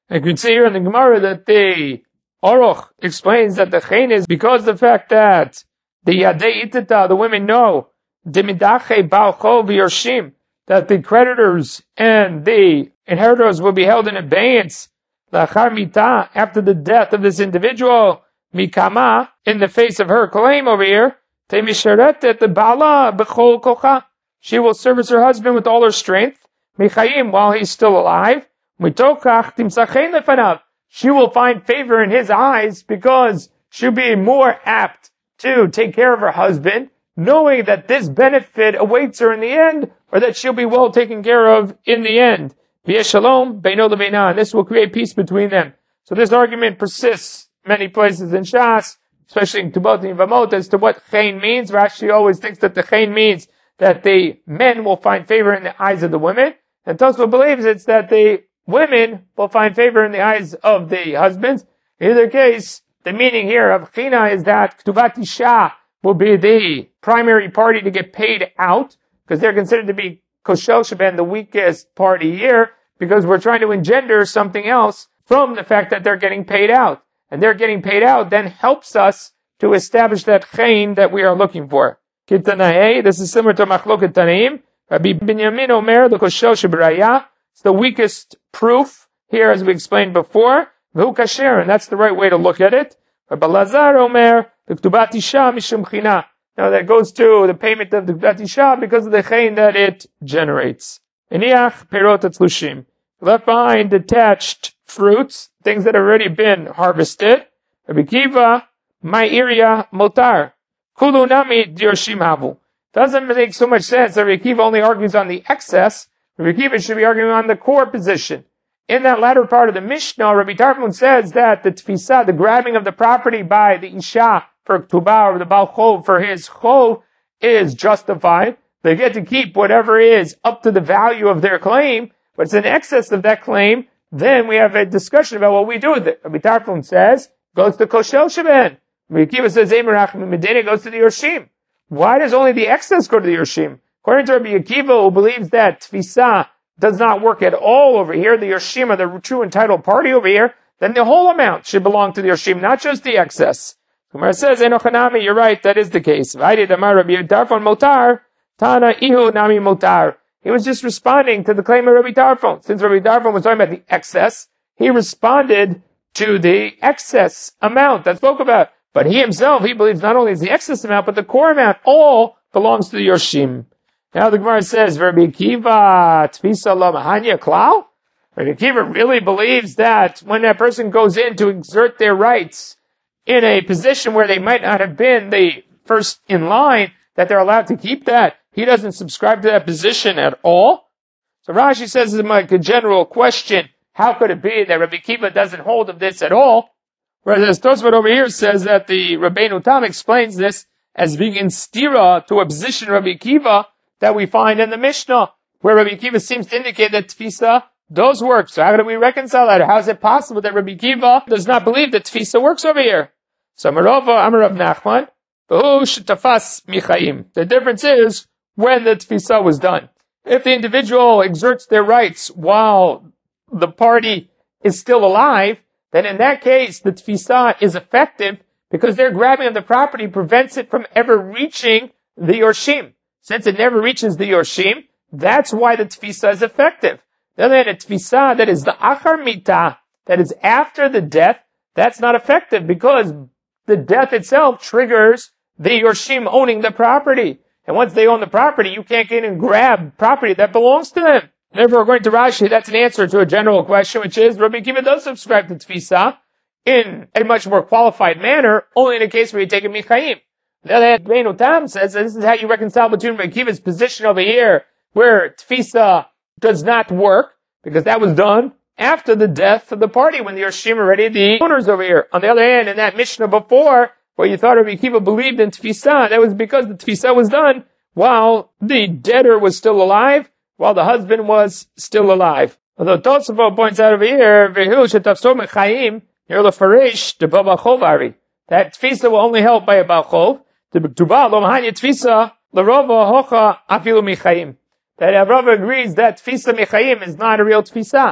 I can see here in the Gemara that the Aruch explains that the chen is because of the fact that the Yadei Itita, the women know, Dimidache Balchov Yorshim, that the creditors and the inheritors will be held in abeyance, Lachar Mita, after the death of this individual, Mikama, in the face of her claim over here, Temisharetet the Bala Bechol Kocha, she will service her husband with all her strength, Michayim, while he's still alive, Mitokach Timsachein Lefanav, she will find favor in his eyes because she'll be more apt to take care of her husband, knowing that this benefit awaits her in the end, or that she'll be well taken care of in the end. V'yeshalom beino lebeina, and this will create peace between them. So this argument persists many places in Shas, especially in Tubot and Vamot, as to what chen means. Rashi always thinks that the chen means that the men will find favor in the eyes of the women, and Tosfot believes it's that the women will find favor in the eyes of the husbands. In either case, the meaning here of china is that Ktubat Isha will be the primary party to get paid out, because they're considered to be Koshel Shaban, the weakest party here, because we're trying to engender something else from the fact that they're getting paid out. And they're getting paid out then helps us to establish that chen that we are looking for. Kitanae, this is similar to Machloket Tanaim. Rabbi Binyamin Omer, the Koshel Shabraya, it's the weakest proof here, as we explained before. V'hu kasher, and that's the right way to look at it. Rabbi Lazar Omer, the Ktubat Isha mishum china. Now that goes to the payment of the Ktubat Isha because of the chen that it generates. Iniach perot atzlushim. Left behind detached fruits, things that have already been harvested. Rabbi Kiva, ma'irya motar. Kulu nami diorshim havu. Doesn't make so much sense that Rabbi Kiva only argues on the excess. Rabbi Kiva should be arguing on the core position. In that latter part of the Mishnah, Rabbi Tarfon says that the tfisa, the grabbing of the property by the Isha for Ktubah, or the Baal Chov for his Chov, is justified. They get to keep whatever is up to the value of their claim, but it's in excess of that claim. Then we have a discussion about what we do with it. Rabbi Tarfon says, goes to Koshel Shaban. Rabbi Kiva says, Emerachim Medina goes to the Yorshim. Why does only the excess go to the Yorshim? According to Rabbi Akiva, who believes that tfisa does not work at all over here, the Yorshim are the true entitled party over here, then the whole amount should belong to the Yorshim, not just the excess. Gemara says, Enochanami, you're right, that is the case. Vaidi damar Rabbi Tarfon motar, Tana ihu nami motar. He was just responding to the claim of Rabbi Tarfon. Since Rabbi Tarfon was talking about the excess, he responded to the excess amount that spoke about. But he himself, he believes not only is the excess amount, but the core amount all belongs to the Yorshim. Now the Gemara says, Rabbi Akiva, Tfisa la mahanya klal? Rabbi Akiva really believes that when that person goes in to exert their rights in a position where they might not have been the first in line, that they're allowed to keep that. He doesn't subscribe to that position at all. So Rashi says, this is like a general question, how could it be that Rabbi Akiva doesn't hold of this at all? Whereas Tosfot over here says that the Rabbeinu Tam explains this as being in stira to a position of Rabbi Akiva that we find in the Mishnah, where Rabbi Akiva seems to indicate that tfisa does work. So how do we reconcile that? How is it possible that Rabbi Akiva does not believe that tfisa works over here? So Amarova, Amarav Nachman, V'hu shetafas michayim. The difference is when the tfisa was done. If the individual exerts their rights while the party is still alive, then in that case the tfisa is effective because their grabbing of the property prevents it from ever reaching the Yorshim. Since it never reaches the Yorshim, that's why the tfisa is effective. Then the tfisa that is the achar mita, that is after the death, that's not effective because the death itself triggers the Yorshim owning the property. And once they own the property, you can't get in and grab property that belongs to them. Therefore, according to Rashi, that's an answer to a general question, which is Rabbi Akiva does subscribe to tfisa in a much more qualified manner, only in a case where you take a michayim. The other hand, Rabbeinu Tam says that this is how you reconcile between Rabbi Akiva's position over here, where tfisa does not work, because that was done after the death of the party, when the Yorshim are already the owners over here. On the other hand, in that Mishnah before, where you thought Rabbi Akiva believed in tfisa, that was because the tfisa was done while the debtor was still alive, while the husband was still alive. Although Tosafot points out over here, V'hu shetafsor mechayim, yer lefarish de baba chovari. That tfisa will only help by a Baal Chov. The Ktubah lo mahanya tfisa l'rova hocha afilu michayim. That Avrava agrees that tfisa michayim is not a real tfisa.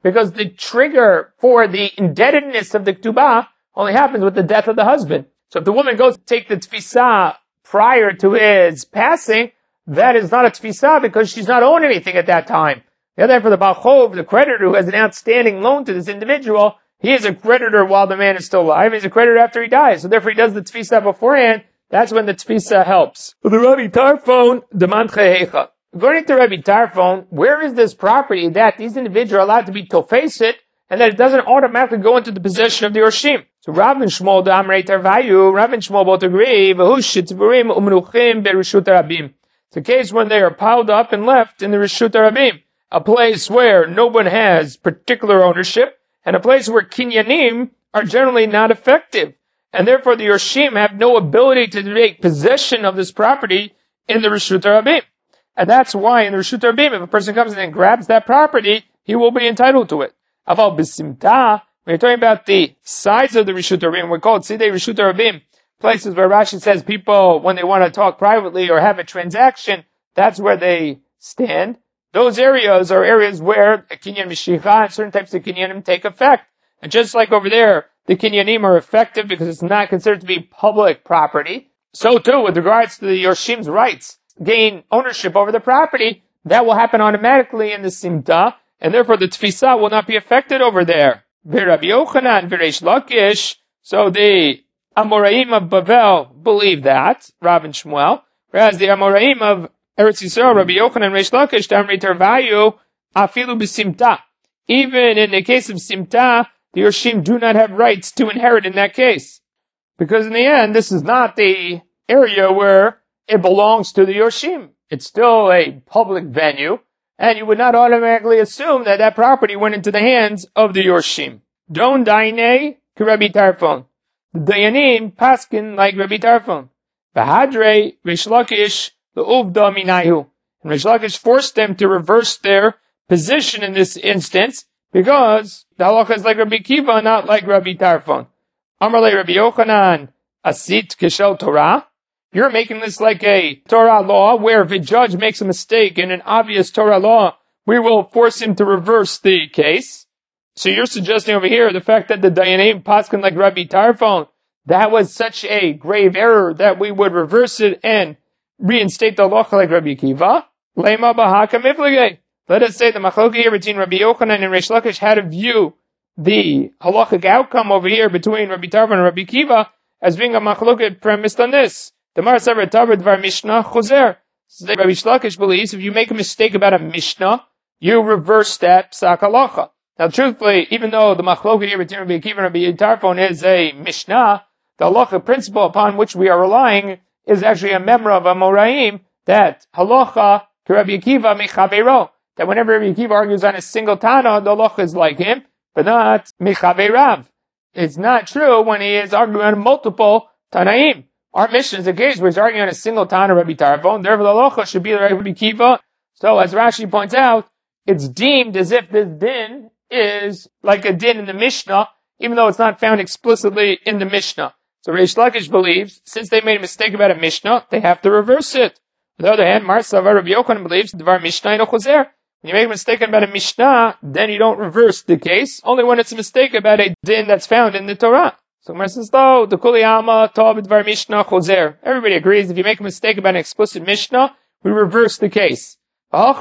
because the trigger for the indebtedness of the ketubah only happens with the death of the husband. So if the woman goes to take the tfisa prior to his passing, that is not a tfisa because she's not owing anything at that time. Therefore, the Baal Chov, the creditor who has an outstanding loan to this individual, he is a creditor while the man is still alive. He's a creditor after he dies. So therefore, he does the tfisa beforehand. That's when the tfisa helps. The Rabbi Tarfon, the Manchehecha. According to Rabbi Tarfon, where is this property that these individuals are allowed to be tofesit and that it doesn't automatically go into the possession of the Yorshim? So Rav and Shmuel, the Amrei Tarvayu, Rav and Shmuel both agree, V'hush shitziburim umruchim bereshut harabim. It's a case when they are piled up and left in the Reshut harabim, a place where no one has particular ownership, and a place where kinyanim are generally not effective. And therefore the Yorshim have no ability to take possession of this property in the Reshut harabim. And that's why in the Reshut harabim, if a person comes in and grabs that property, he will be entitled to it. Aval b'simta, when you're talking about the size of the Reshut harabim, we call it Sidei Reshut harabim, places where Rashi says people, when they want to talk privately or have a transaction, that's where they stand. Those areas are areas where a kinyan mishicha and certain types of kinyanim take effect. And just like over there, the kinyanim are effective because it's not considered to be public property. So too, with regards to the Yorshim's rights, gain ownership over the property, that will happen automatically in the simta, and therefore the tfisa will not be affected over there. Rabbi Yochanan, Reish Lakish, so the Amoraim of Bavel believe that, Rav and Shmuel, whereas the Amoraim of Eretz Yisrael, Rabbi Yochanan, Reish Lakish, Damri Tarvayu, Afilu b'simta. Even in the case of simta, the Yorshim do not have rights to inherit in that case. Because in the end, this is not the area where it belongs to the Yorshim. It's still a public venue, and you would not automatically assume that that property went into the hands of the Yorshim. Don Daine, Rabbi Tarfon. The Dayanim paskin like Rabbi Tarfon. V'hadrei, Reish Lakish, the Uvda Minayu. And Reish Lakish forced them to reverse their position in this instance, because the halacha is like Rabbi Kiva, not like Rabbi Tarfon. Amarle Rabbi Yochanan, Asit Kishel Torah. You're making this like a Torah law, where if a judge makes a mistake in an obvious Torah law, we will force him to reverse the case. So you're suggesting over here the fact that the Dayanim paskin like Rabbi Tarfon, that was such a grave error that we would reverse it and reinstate the halacha like Rabbi Kiva. Lema b'haka miflagei. Let us say the machloka here between Rabbi Yochanan and Reish Lakish had to view the halachic outcome over here between Rabbi Tarfon and Rabbi Kiva as being a machloka premised on this. The Mar Savar Tavar Dvar Mishnah Choser. So Rabbi Lakish believes if you make a mistake about a Mishnah, you reverse that psak halacha. Now, truthfully, even though the machloka here between Rabbi Kiva and Rabbi Tarfon is a Mishnah, the halacha principle upon which we are relying is actually a memra of Amoraim, that halacha to Rabbi Kiva mechavero, that whenever Rabbi Kiva argues on a single Tana, the halacha is like him, but not mechaverav. It's not true when he is arguing on multiple Tanaim. Our mission is a case where he's arguing on a single Tana Rabbi Tarfon, therefore the halacha should be like Rabbi Kiva. So as Rashi points out, it's deemed as if this din is like a din in the Mishnah, even though it's not found explicitly in the Mishnah. So Reish Lakish believes, since they made a mistake about a Mishnah, they have to reverse it. On the other hand, Mar Savar Rabbi Yochanan believes, Dvar Mishnah ino choser. When you make a mistake about a Mishnah, then you don't reverse the case, only when it's a mistake about a din that's found in the Torah. So Gemara says, though, the Kuli Alma, Tov Dvar Mishnah choser. Everybody agrees, if you make a mistake about an explicit Mishnah, we reverse the case. So what's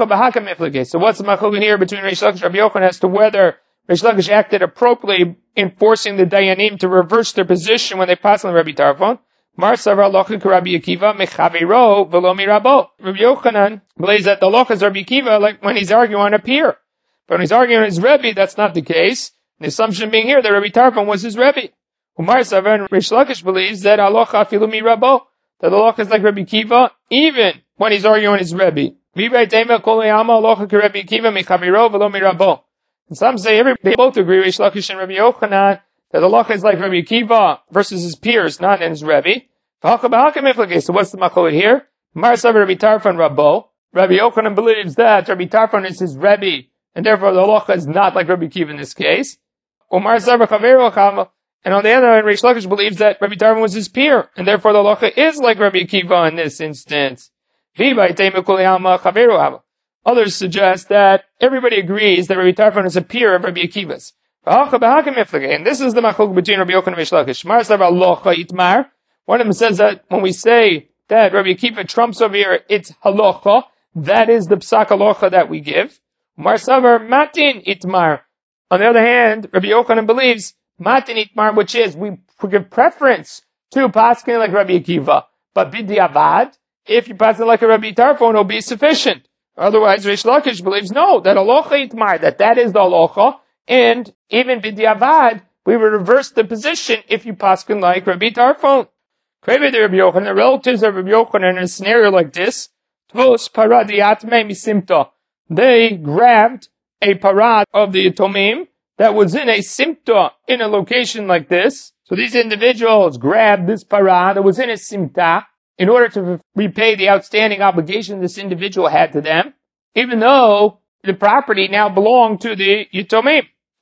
the machlokes here between Reish Lakish and Rabbi Yochanan as to whether Reish Lakish acted appropriately in forcing the Dayanim to reverse their position when they passed on Rabbi Tarfon? Mar Savar Lochin Rabbi Akiva mechaviro v'lo mirabo. Rabbi Yochanan believes that the loch is Rabbi Akiva like when he's arguing on a pier. But when he's arguing on his Rebbe, that's not the case. The assumption being here that Rabbi Tarfon was his Rebbe. Umar Savar and Reish Lakish believes that alocha afilu mirabo, that the loch is like Rabbi Akiva even when he's arguing on his Rebbe. And some say every, they both agree, Reish Lakish and Rabbi Yochanan, that the halacha is like Rabbi Akiva versus his peers, not in his Rebbe. So what's the machlokes here? Mar Savar Rabbi Tarfon Rabbo. Rabbi Yochanan believes that Rabbi Tarfon is his Rebbe, and therefore the halacha is not like Rabbi Akiva in this case. Umar Savar Chavero Chama. And on the other hand, Reish Lakish believes that Rabbi Tarfon was his peer, and therefore the halacha is like Rabbi Akiva in this instance. Others suggest that everybody agrees that Rabbi Tarfon is a peer of Rabbi Akiva's. And this is the machlok between Rabbi Yochanan and Reish Lakish. One of them says that when we say that Rabbi Akiva trumps over here, it's halacha. That is the psak halacha that we give. Mar savar matin itmar. On the other hand, Rabbi Yochanan believes matin itmar, which is we give preference to paskin like Rabbi Akiva. But b'diavad, if you pass it like a Rabbi Tarfon, it'll be sufficient. Otherwise, Reish Lakish believes no, that halacha itmar, that that is the halacha, and even b'diavad, we will reverse the position if you paskin like Rabbi Tarfon. Rabbi Yochanan, the relatives of Rabbi Yochanan in a scenario like this, tvos paradiatme misimta. They grabbed a parad of the Yatomim that was in a simta, in a location like this. So these individuals grabbed this parad that was in a simta in order to repay the outstanding obligation this individual had to them, even though the property now belonged to the Yatomim.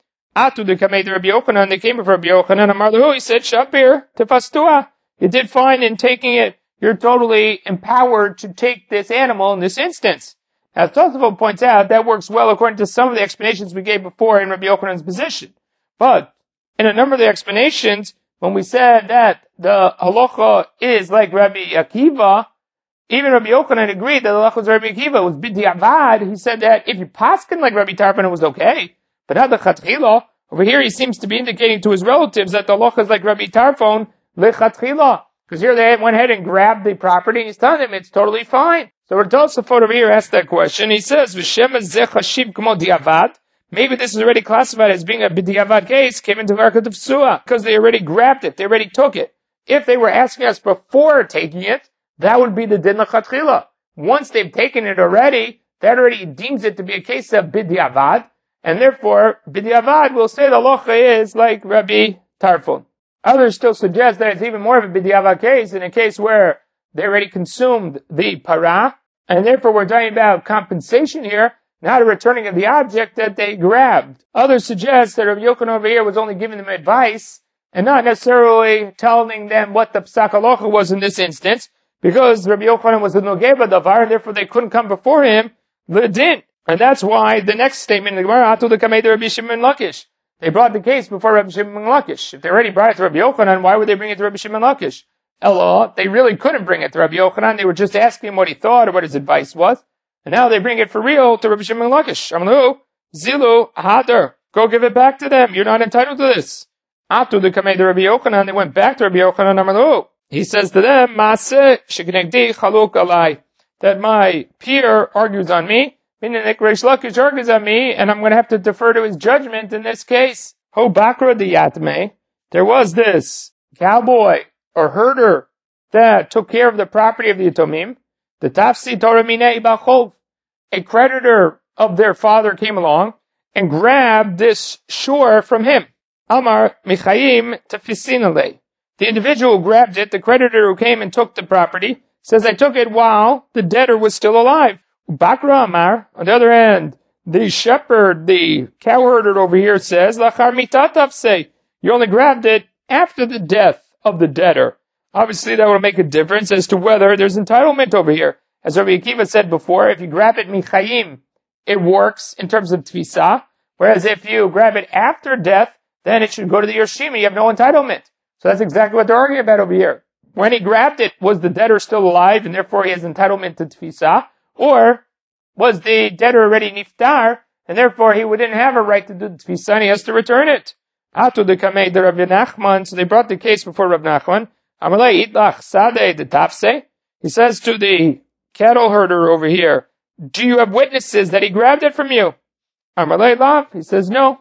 Atu the Kamei Rabbi Yochanan, they came before Rabbi Yochanan, Amar Lahu, he said, Shapir, tefastua. You did fine in taking it. You're totally empowered to take this animal in this instance. As Tosafot points out, that works well according to some of the explanations we gave before in Rabbi Yochanan's position. But in a number of the explanations, when we said that the halacha is like Rabbi Akiva, even Rabbi Yochanan agreed that the halacha was Rabbi Akiva. It was b'diavad. He said that if you paskin like Rabbi Tarfon, it was okay. But had the chatchila, over here he seems to be indicating to his relatives that the halacha is like Rabbi Tarfon, lechatchila. Because here they went ahead and grabbed the property, and he's telling them it's totally fine. So Tosafot over here asked that question. He says, V'shem zeh chashiv k'mo diavad. Maybe this is already classified as being a b'diavad case, came into Varkat of Suah, because they already grabbed it, they already took it. If they were asking us before taking it, that would be the din lechatchila. Once they've taken it already, that already deems it to be a case of b'diavad, and therefore, b'diavad will say the halacha is like Rabbi Tarfon. Others still suggest that it's even more of a b'diavad case, in a case where they already consumed the para, and therefore we're talking about compensation here, not a returning of the object that they grabbed. Others suggest that Rabbi Yochanan over here was only giving them advice, and not necessarily telling them what the psak halacha was in this instance, because Rabbi Yochanan was the nogeva davar, and therefore they couldn't come before him, the din. And that's why the next statement in the Gemara, Atu the Kamei Rabbi Shimon Lakish. They brought the case before Rabbi Shimon Lakish. If they already brought it to Rabbi Yochanan, why would they bring it to Rabbi Shimon Lakish? Ella, they really couldn't bring it to Rabbi Yochanan. They were just asking him what he thought or what his advice was. And now they bring it for real to Rabbi Shimon Lakish. Amlu, Zilu, Hadar. Go give it back to them. You're not entitled to this. Atu the Kamei Rabbi Yochanan. They went back to Rabbi Yochanan. Amlu. He says to them, Maaseh shekinegdi chaluk alai. That my peer argues on me. Meaning that Reish Lakish argues on me, and I'm going to have to defer to his judgment in this case. Ho bakra diyatme. There was this cowboy or herder that took care of the property of the Yatomim. The tafsi Torah minei bachov. A creditor of their father came along and grabbed this shore from him. Amar michayim tefisinale. The individual who grabbed it, the creditor who came and took the property, says, I took it while the debtor was still alive. Bakra Amar, on the other hand, the shepherd, the cow herder over here says, Lachar mitatav say, you only grabbed it after the death of the debtor. Obviously that will make a difference as to whether there's entitlement over here. As Rabbi Akiva said before, if you grab it michayim, it works in terms of tfisa, whereas if you grab it after death, then it should go to the Yoshima, you have no entitlement. So that's exactly what they're arguing about over here. When he grabbed it, was the debtor still alive and therefore he has entitlement to tfisa? Or was the debtor already niftar, and therefore he wouldn't have a right to do the tfisa, and he has to return it? Atu the kamei the Rav Nachman, so they brought the case before Rav Nachman. Amalei itlach sadeh the tafse. He says to the cattle herder over here, do you have witnesses that he grabbed it from you? Amalei lav, he says no.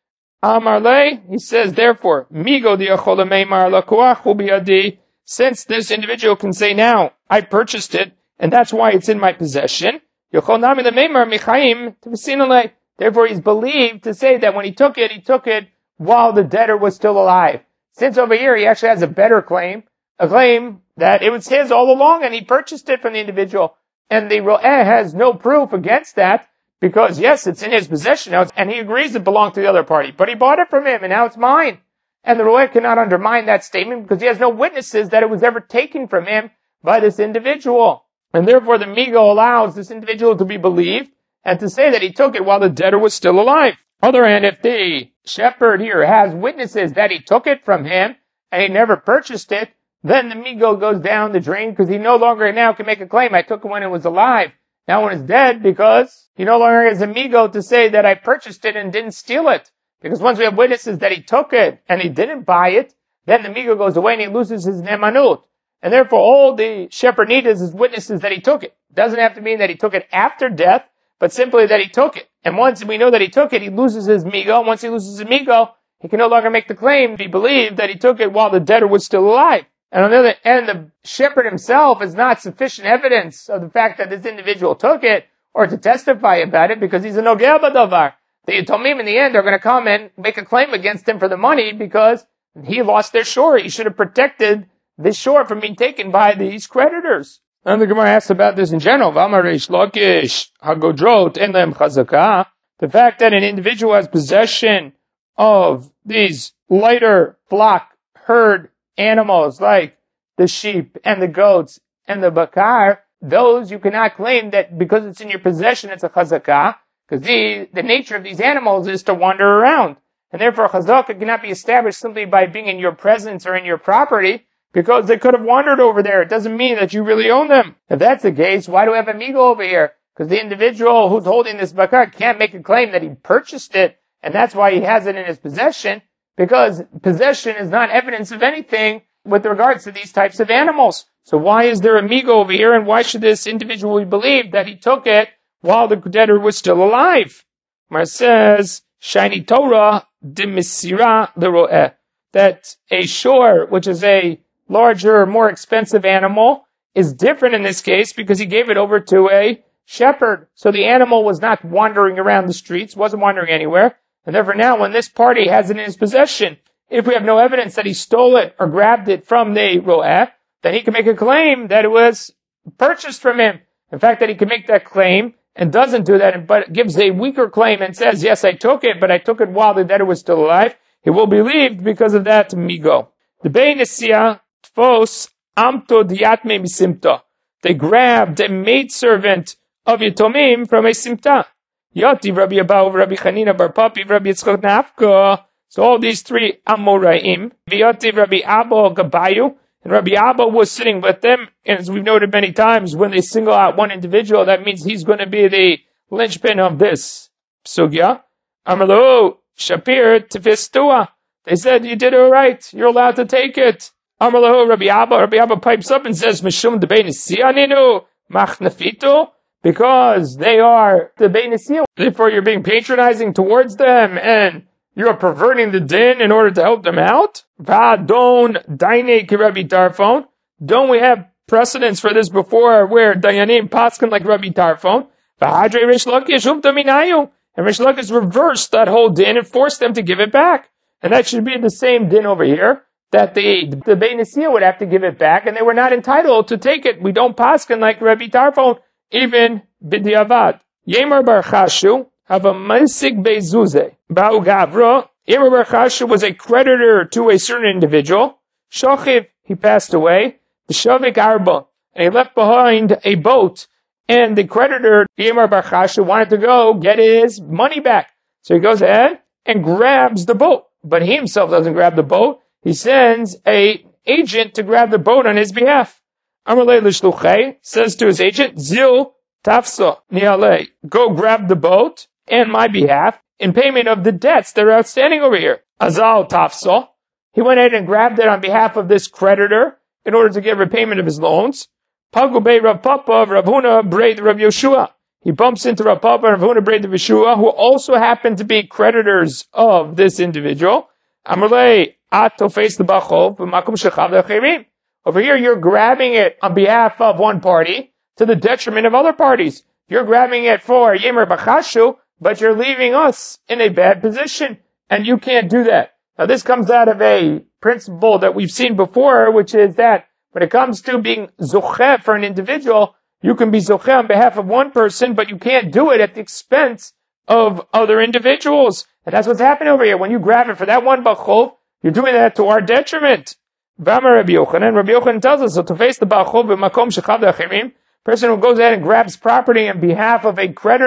Amarlei, he says therefore, migo diachol meimar lakuach ubiyadi. Since this individual can say now, I purchased it, and that's why it's in my possession. Therefore, he's believed to say that when he took it, he took it while the debtor was still alive. Since over here, he actually has a better claim, a claim that it was his all along, and he purchased it from the individual. And the Ro'eh has no proof against that, because yes, it's in his possession now, and he agrees it belonged to the other party. But he bought it from him, and now it's mine. And the Ro'eh cannot undermine that statement, because he has no witnesses that it was ever taken from him by this individual. And therefore the Migo allows this individual to be believed, and to say that he took it while the debtor was still alive. On the other hand, if the shepherd here has witnesses that he took it from him and he never purchased it, then the migo goes down the drain because he no longer now can make a claim. I took it when it was alive. Now when it's dead, because he no longer has a migo to say that I purchased it and didn't steal it. Because once we have witnesses that he took it and he didn't buy it, then the migo goes away and he loses his nemanut. And therefore all the shepherd needs is witnesses that he took it. It doesn't have to mean that he took it after death, but simply that he took it. And once we know that he took it, he loses his migo. Once he loses his migo, he can no longer make the claim to be believed that he took it while the debtor was still alive. And on the other end, the shepherd himself is not sufficient evidence of the fact that this individual took it or to testify about it because he's a nogel b'davar. The Yatomim in the end are going to come and make a claim against him for the money because he lost their shore. He should have protected this shore from being taken by these creditors. And the Gemara asks about this in general. The fact that an individual has possession of these lighter flock herd animals like the sheep and the goats and the bakar, those you cannot claim that because it's in your possession it's a chazakah, because the, the nature of these animals is to wander around. And therefore a chazakah cannot be established simply by being in your presence or in your property, because they could have wandered over there. It doesn't mean that you really own them. If that's the case, why do we have a migo over here? Because the individual who's holding this bakar can't make a claim that he purchased it, and that's why he has it in his possession, because possession is not evidence of anything with regards to these types of animals. So why is there a migo over here, and why should this individual believe that he took it while the debtor was still alive? Mar says, Shiny Torah de Misira leroeh, that a shore, which is a larger, more expensive animal, is different in this case because he gave it over to a shepherd. So the animal was not wandering around the streets, wasn't wandering anywhere. And therefore now when this party has it in his possession, if we have no evidence that he stole it or grabbed it from the ro'eh, then he can make a claim that it was purchased from him. In fact, that he can make that claim and doesn't do that, but gives a weaker claim and says, yes, I took it, but I took it while the debtor was still alive, he will be believed because of that migo. The Bein Nesia Tfos Amto Diatme Misimta. They grabbed a maidservant of Yatomim from a simta. Yati Rabbi Abahu, Rabbi Chanina Bar Papi, Rabbi Yitzchak Nafka. So all these three Amoraim. Yati Rabbi Abba Gabayu. And Rabbi Abba was sitting with them. And as we've noted many times, when they single out one individual, that means he's going to be the linchpin of this sugya. Amalo Shapir Tefistua. They said, you did it right. You're allowed to take it. Amalo Rabbi Abba. Rabbi Abba pipes up and says, Mishum Debei Nisianinu Machnafito. Because they are the Bein Nesia. Therefore you're being patronizing towards them and you're perverting the din in order to help them out. Va'adon Daine ki Rabbi Tarfon. Don't we have precedents for this before where Dayanim paskin like Rabbi Tarfon? Va'adre Rish Lakish Umta Minayu. And Rish Lakish reversed that whole din and forced them to give it back. And that should be the same din over here, that the, the Bein Nesia would have to give it back and they were not entitled to take it. We don't paskin like Rabbi Tarfon. Even b'diavad. Yemer bar Chashu have a masig bezuze. Ba'u gavra. Yemer bar Chashu was a creditor to a certain individual. Shochiv, he passed away. B'shavik arba. And he left behind a boat. And the creditor, Yemer bar Chashu, wanted to go get his money back. So he goes ahead and grabs the boat. But he himself doesn't grab the boat. He sends a agent to grab the boat on his behalf. Amalei l'shluchei says to his agent, Zil tafsa nialei, go grab the boat on my behalf in payment of the debts that are outstanding over here. Azal tafsa, he went ahead and grabbed it on behalf of this creditor in order to get repayment of his loans. Pagu bei Rav Papa of Rav Huna braid Rav Yoshua. He bumps into Rav Papa and Rav Huna braid Rav Yoshua, who also happen to be creditors of this individual. Amalei ato face the bachov b'makom shechav le'achirim. Over here, you're grabbing it on behalf of one party to the detriment of other parties. You're grabbing it for Yemer Bachashu, but you're leaving us in a bad position, and you can't do that. Now, this comes out of a principle that we've seen before, which is that when it comes to being zocheh for an individual, you can be zocheh on behalf of one person, but you can't do it at the expense of other individuals. And that's what's happening over here. When you grab it for that one bachov, you're doing that to our detriment. V'amar Rabbi Yochanan, Rabbi Yochanan tells us, so to face the ba'achov b'makom shechav le'achirim, person who goes ahead and grabs property on behalf of a creditor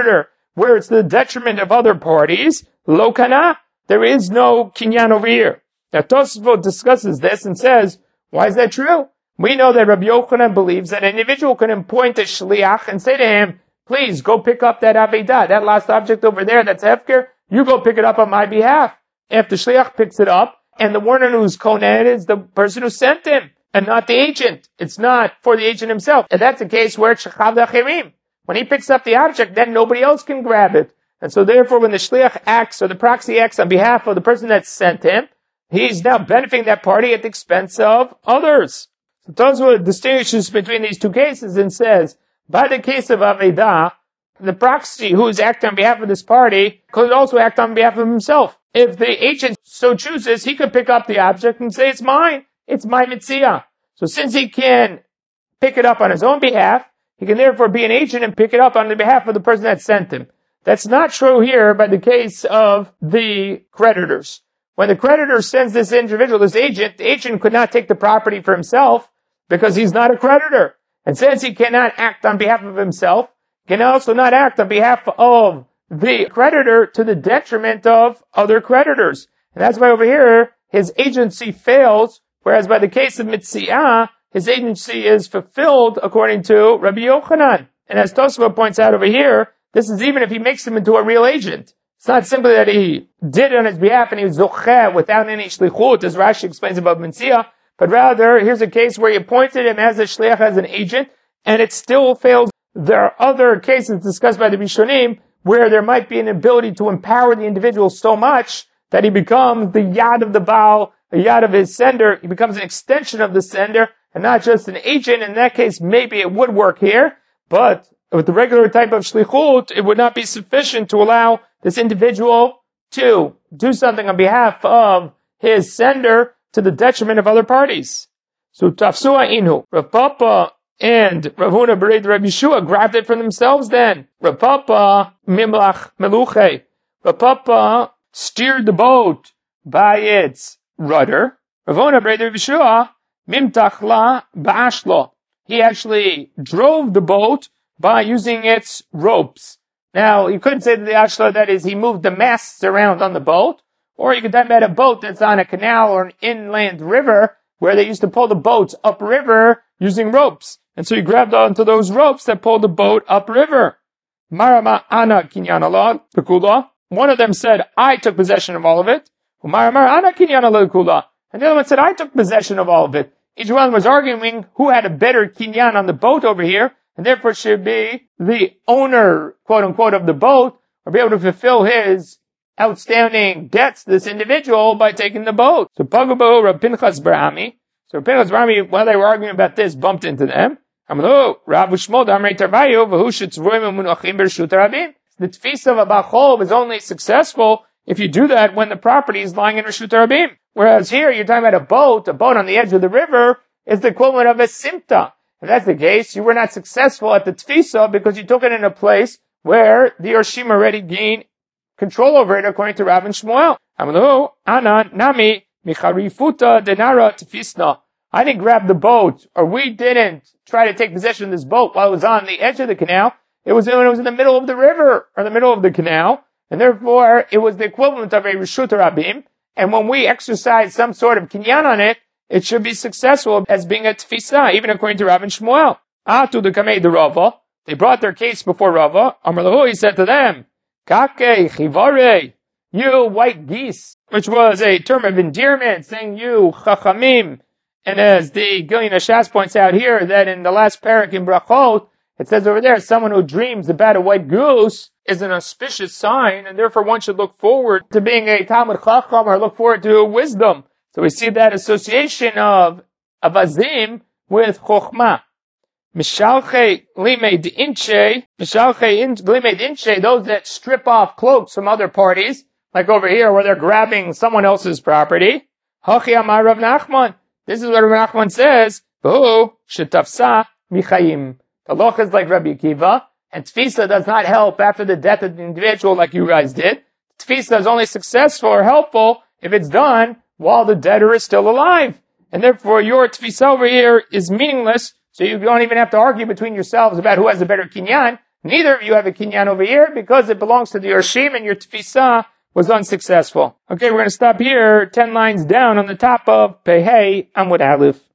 where it's the detriment of other parties, lo kana, there is no kinyan over here. Now Tosfot discusses this and says, why is that true? We know that Rabbi Yochanan believes that an individual can appoint a shliach and say to him, please go pick up that avedah, that last object over there, that's hefker, you go pick it up on my behalf. If the shliach picks it up, and the one who's konen is the person who sent him, and not the agent. It's not for the agent himself. And that's the case where it's shechav d'achirim. When he picks up the object, then nobody else can grab it. And so therefore, when the shliach acts, or the proxy acts on behalf of the person that sent him, he's now benefiting that party at the expense of others. So Tosfot distinguishes between these two cases and says, by the case of avedah, the proxy who is acting on behalf of this party could also act on behalf of himself. If the agent so chooses, he could pick up the object and say, it's mine. It's my mitzvah. So since he can pick it up on his own behalf, he can therefore be an agent and pick it up on the behalf of the person that sent him. That's not true here by the case of the creditors. When the creditor sends this individual, this agent, the agent could not take the property for himself because he's not a creditor. And since he cannot act on behalf of himself, he can also not act on behalf of the creditor to the detriment of other creditors. And that's why over here, his agency fails, whereas by the case of Mitziah, his agency is fulfilled according to Rabbi Yochanan. And as Tosfot points out over here, this is even if he makes him into a real agent. It's not simply that he did it on his behalf and he was zocheh without any shlichut, as Rashi explains about Mitziah, but rather, here's a case where he appointed him as a shliach, as an agent, and it still fails. There are other cases discussed by the Rishonim where there might be an ability to empower the individual so much that he becomes the yad of the Baal, the yad of his sender. He becomes an extension of the sender and not just an agent. In that case, maybe it would work here, but with the regular type of shlichut, it would not be sufficient to allow this individual to do something on behalf of his sender to the detriment of other parties. So tafsua inu, Rav Papa and Rav Huna Bered Rav Yeshua grabbed it for themselves then. Rav Papa mimlach meluche. Rav Papa steered the boat by its rudder. Rav Huna Bered Rav Yeshua mimtach la ba'ashlo. He actually drove the boat by using its ropes. Now, you couldn't say that the ashla, that is, he moved the masts around on the boat, or you could talk about a boat that's on a canal or an inland river where they used to pull the boats upriver using ropes. And so he grabbed onto those ropes that pulled the boat upriver. Marama ana kinyanala tekula. One of them said, I took possession of all of it. Marama ana kinyanala tekula. And the other one said, I took possession of all of it. Each one was arguing who had a better kinyan on the boat over here, and therefore should be the owner, quote unquote, of the boat, or be able to fulfill his outstanding debts to this individual by taking the boat. So Pagabo Rav Pinchas bar Ami. So Rav Pinchas bar Ami, while they were arguing about this, bumped into them. The tfisa of a bachol is only successful if you do that when the property is lying in Reshut Rabim. Whereas here, you're talking about a boat, a boat on the edge of the river is the equivalent of a simta. If that's the case, you were not successful at the tfisa because you took it in a place where the Yorshim already gained control over it, according to Rav and Shmuel. Ana nami micharifuta denara tfisna. I didn't grab the boat, or we didn't try to take possession of this boat while it was on the edge of the canal. It was when it was in the middle of the river, or the middle of the canal, and therefore it was the equivalent of a Reshut Rabim. And when we exercise some sort of kinyan on it, it should be successful as being a tfisa, even according to Rav and Shmuel. Atu the kamei the Rava. They brought their case before Rava. Amar lahu, he said to them, Kake chivare, you white geese, which was a term of endearment, saying you chachamim. And as the Gilyon Hashas points out here, that in the last parak in Brachot, it says over there, someone who dreams about a white goose is an auspicious sign, and therefore one should look forward to being a Talmud Chacham or look forward to wisdom. So we see that association of avazim with chokhmah. Mishalche limed inche, mishalche limed inche, those that strip off cloaks from other parties, like over here where they're grabbing someone else's property. Hachi amar Rav Nachman. This is what Rav Nachman says. V'hu shetafsa michayim. The loch is like Rabbi Akiva, and tfisa does not help after the death of the individual like you guys did. Tfisa is only successful or helpful if it's done while the debtor is still alive. And therefore your tfisa over here is meaningless, so you don't even have to argue between yourselves about who has a better kinyan. Neither of you have a kinyan over here because it belongs to the Yorshim and your tfisa was unsuccessful. Okay, we're going to stop here, ten lines down on the top of Pehei Amud Aleph.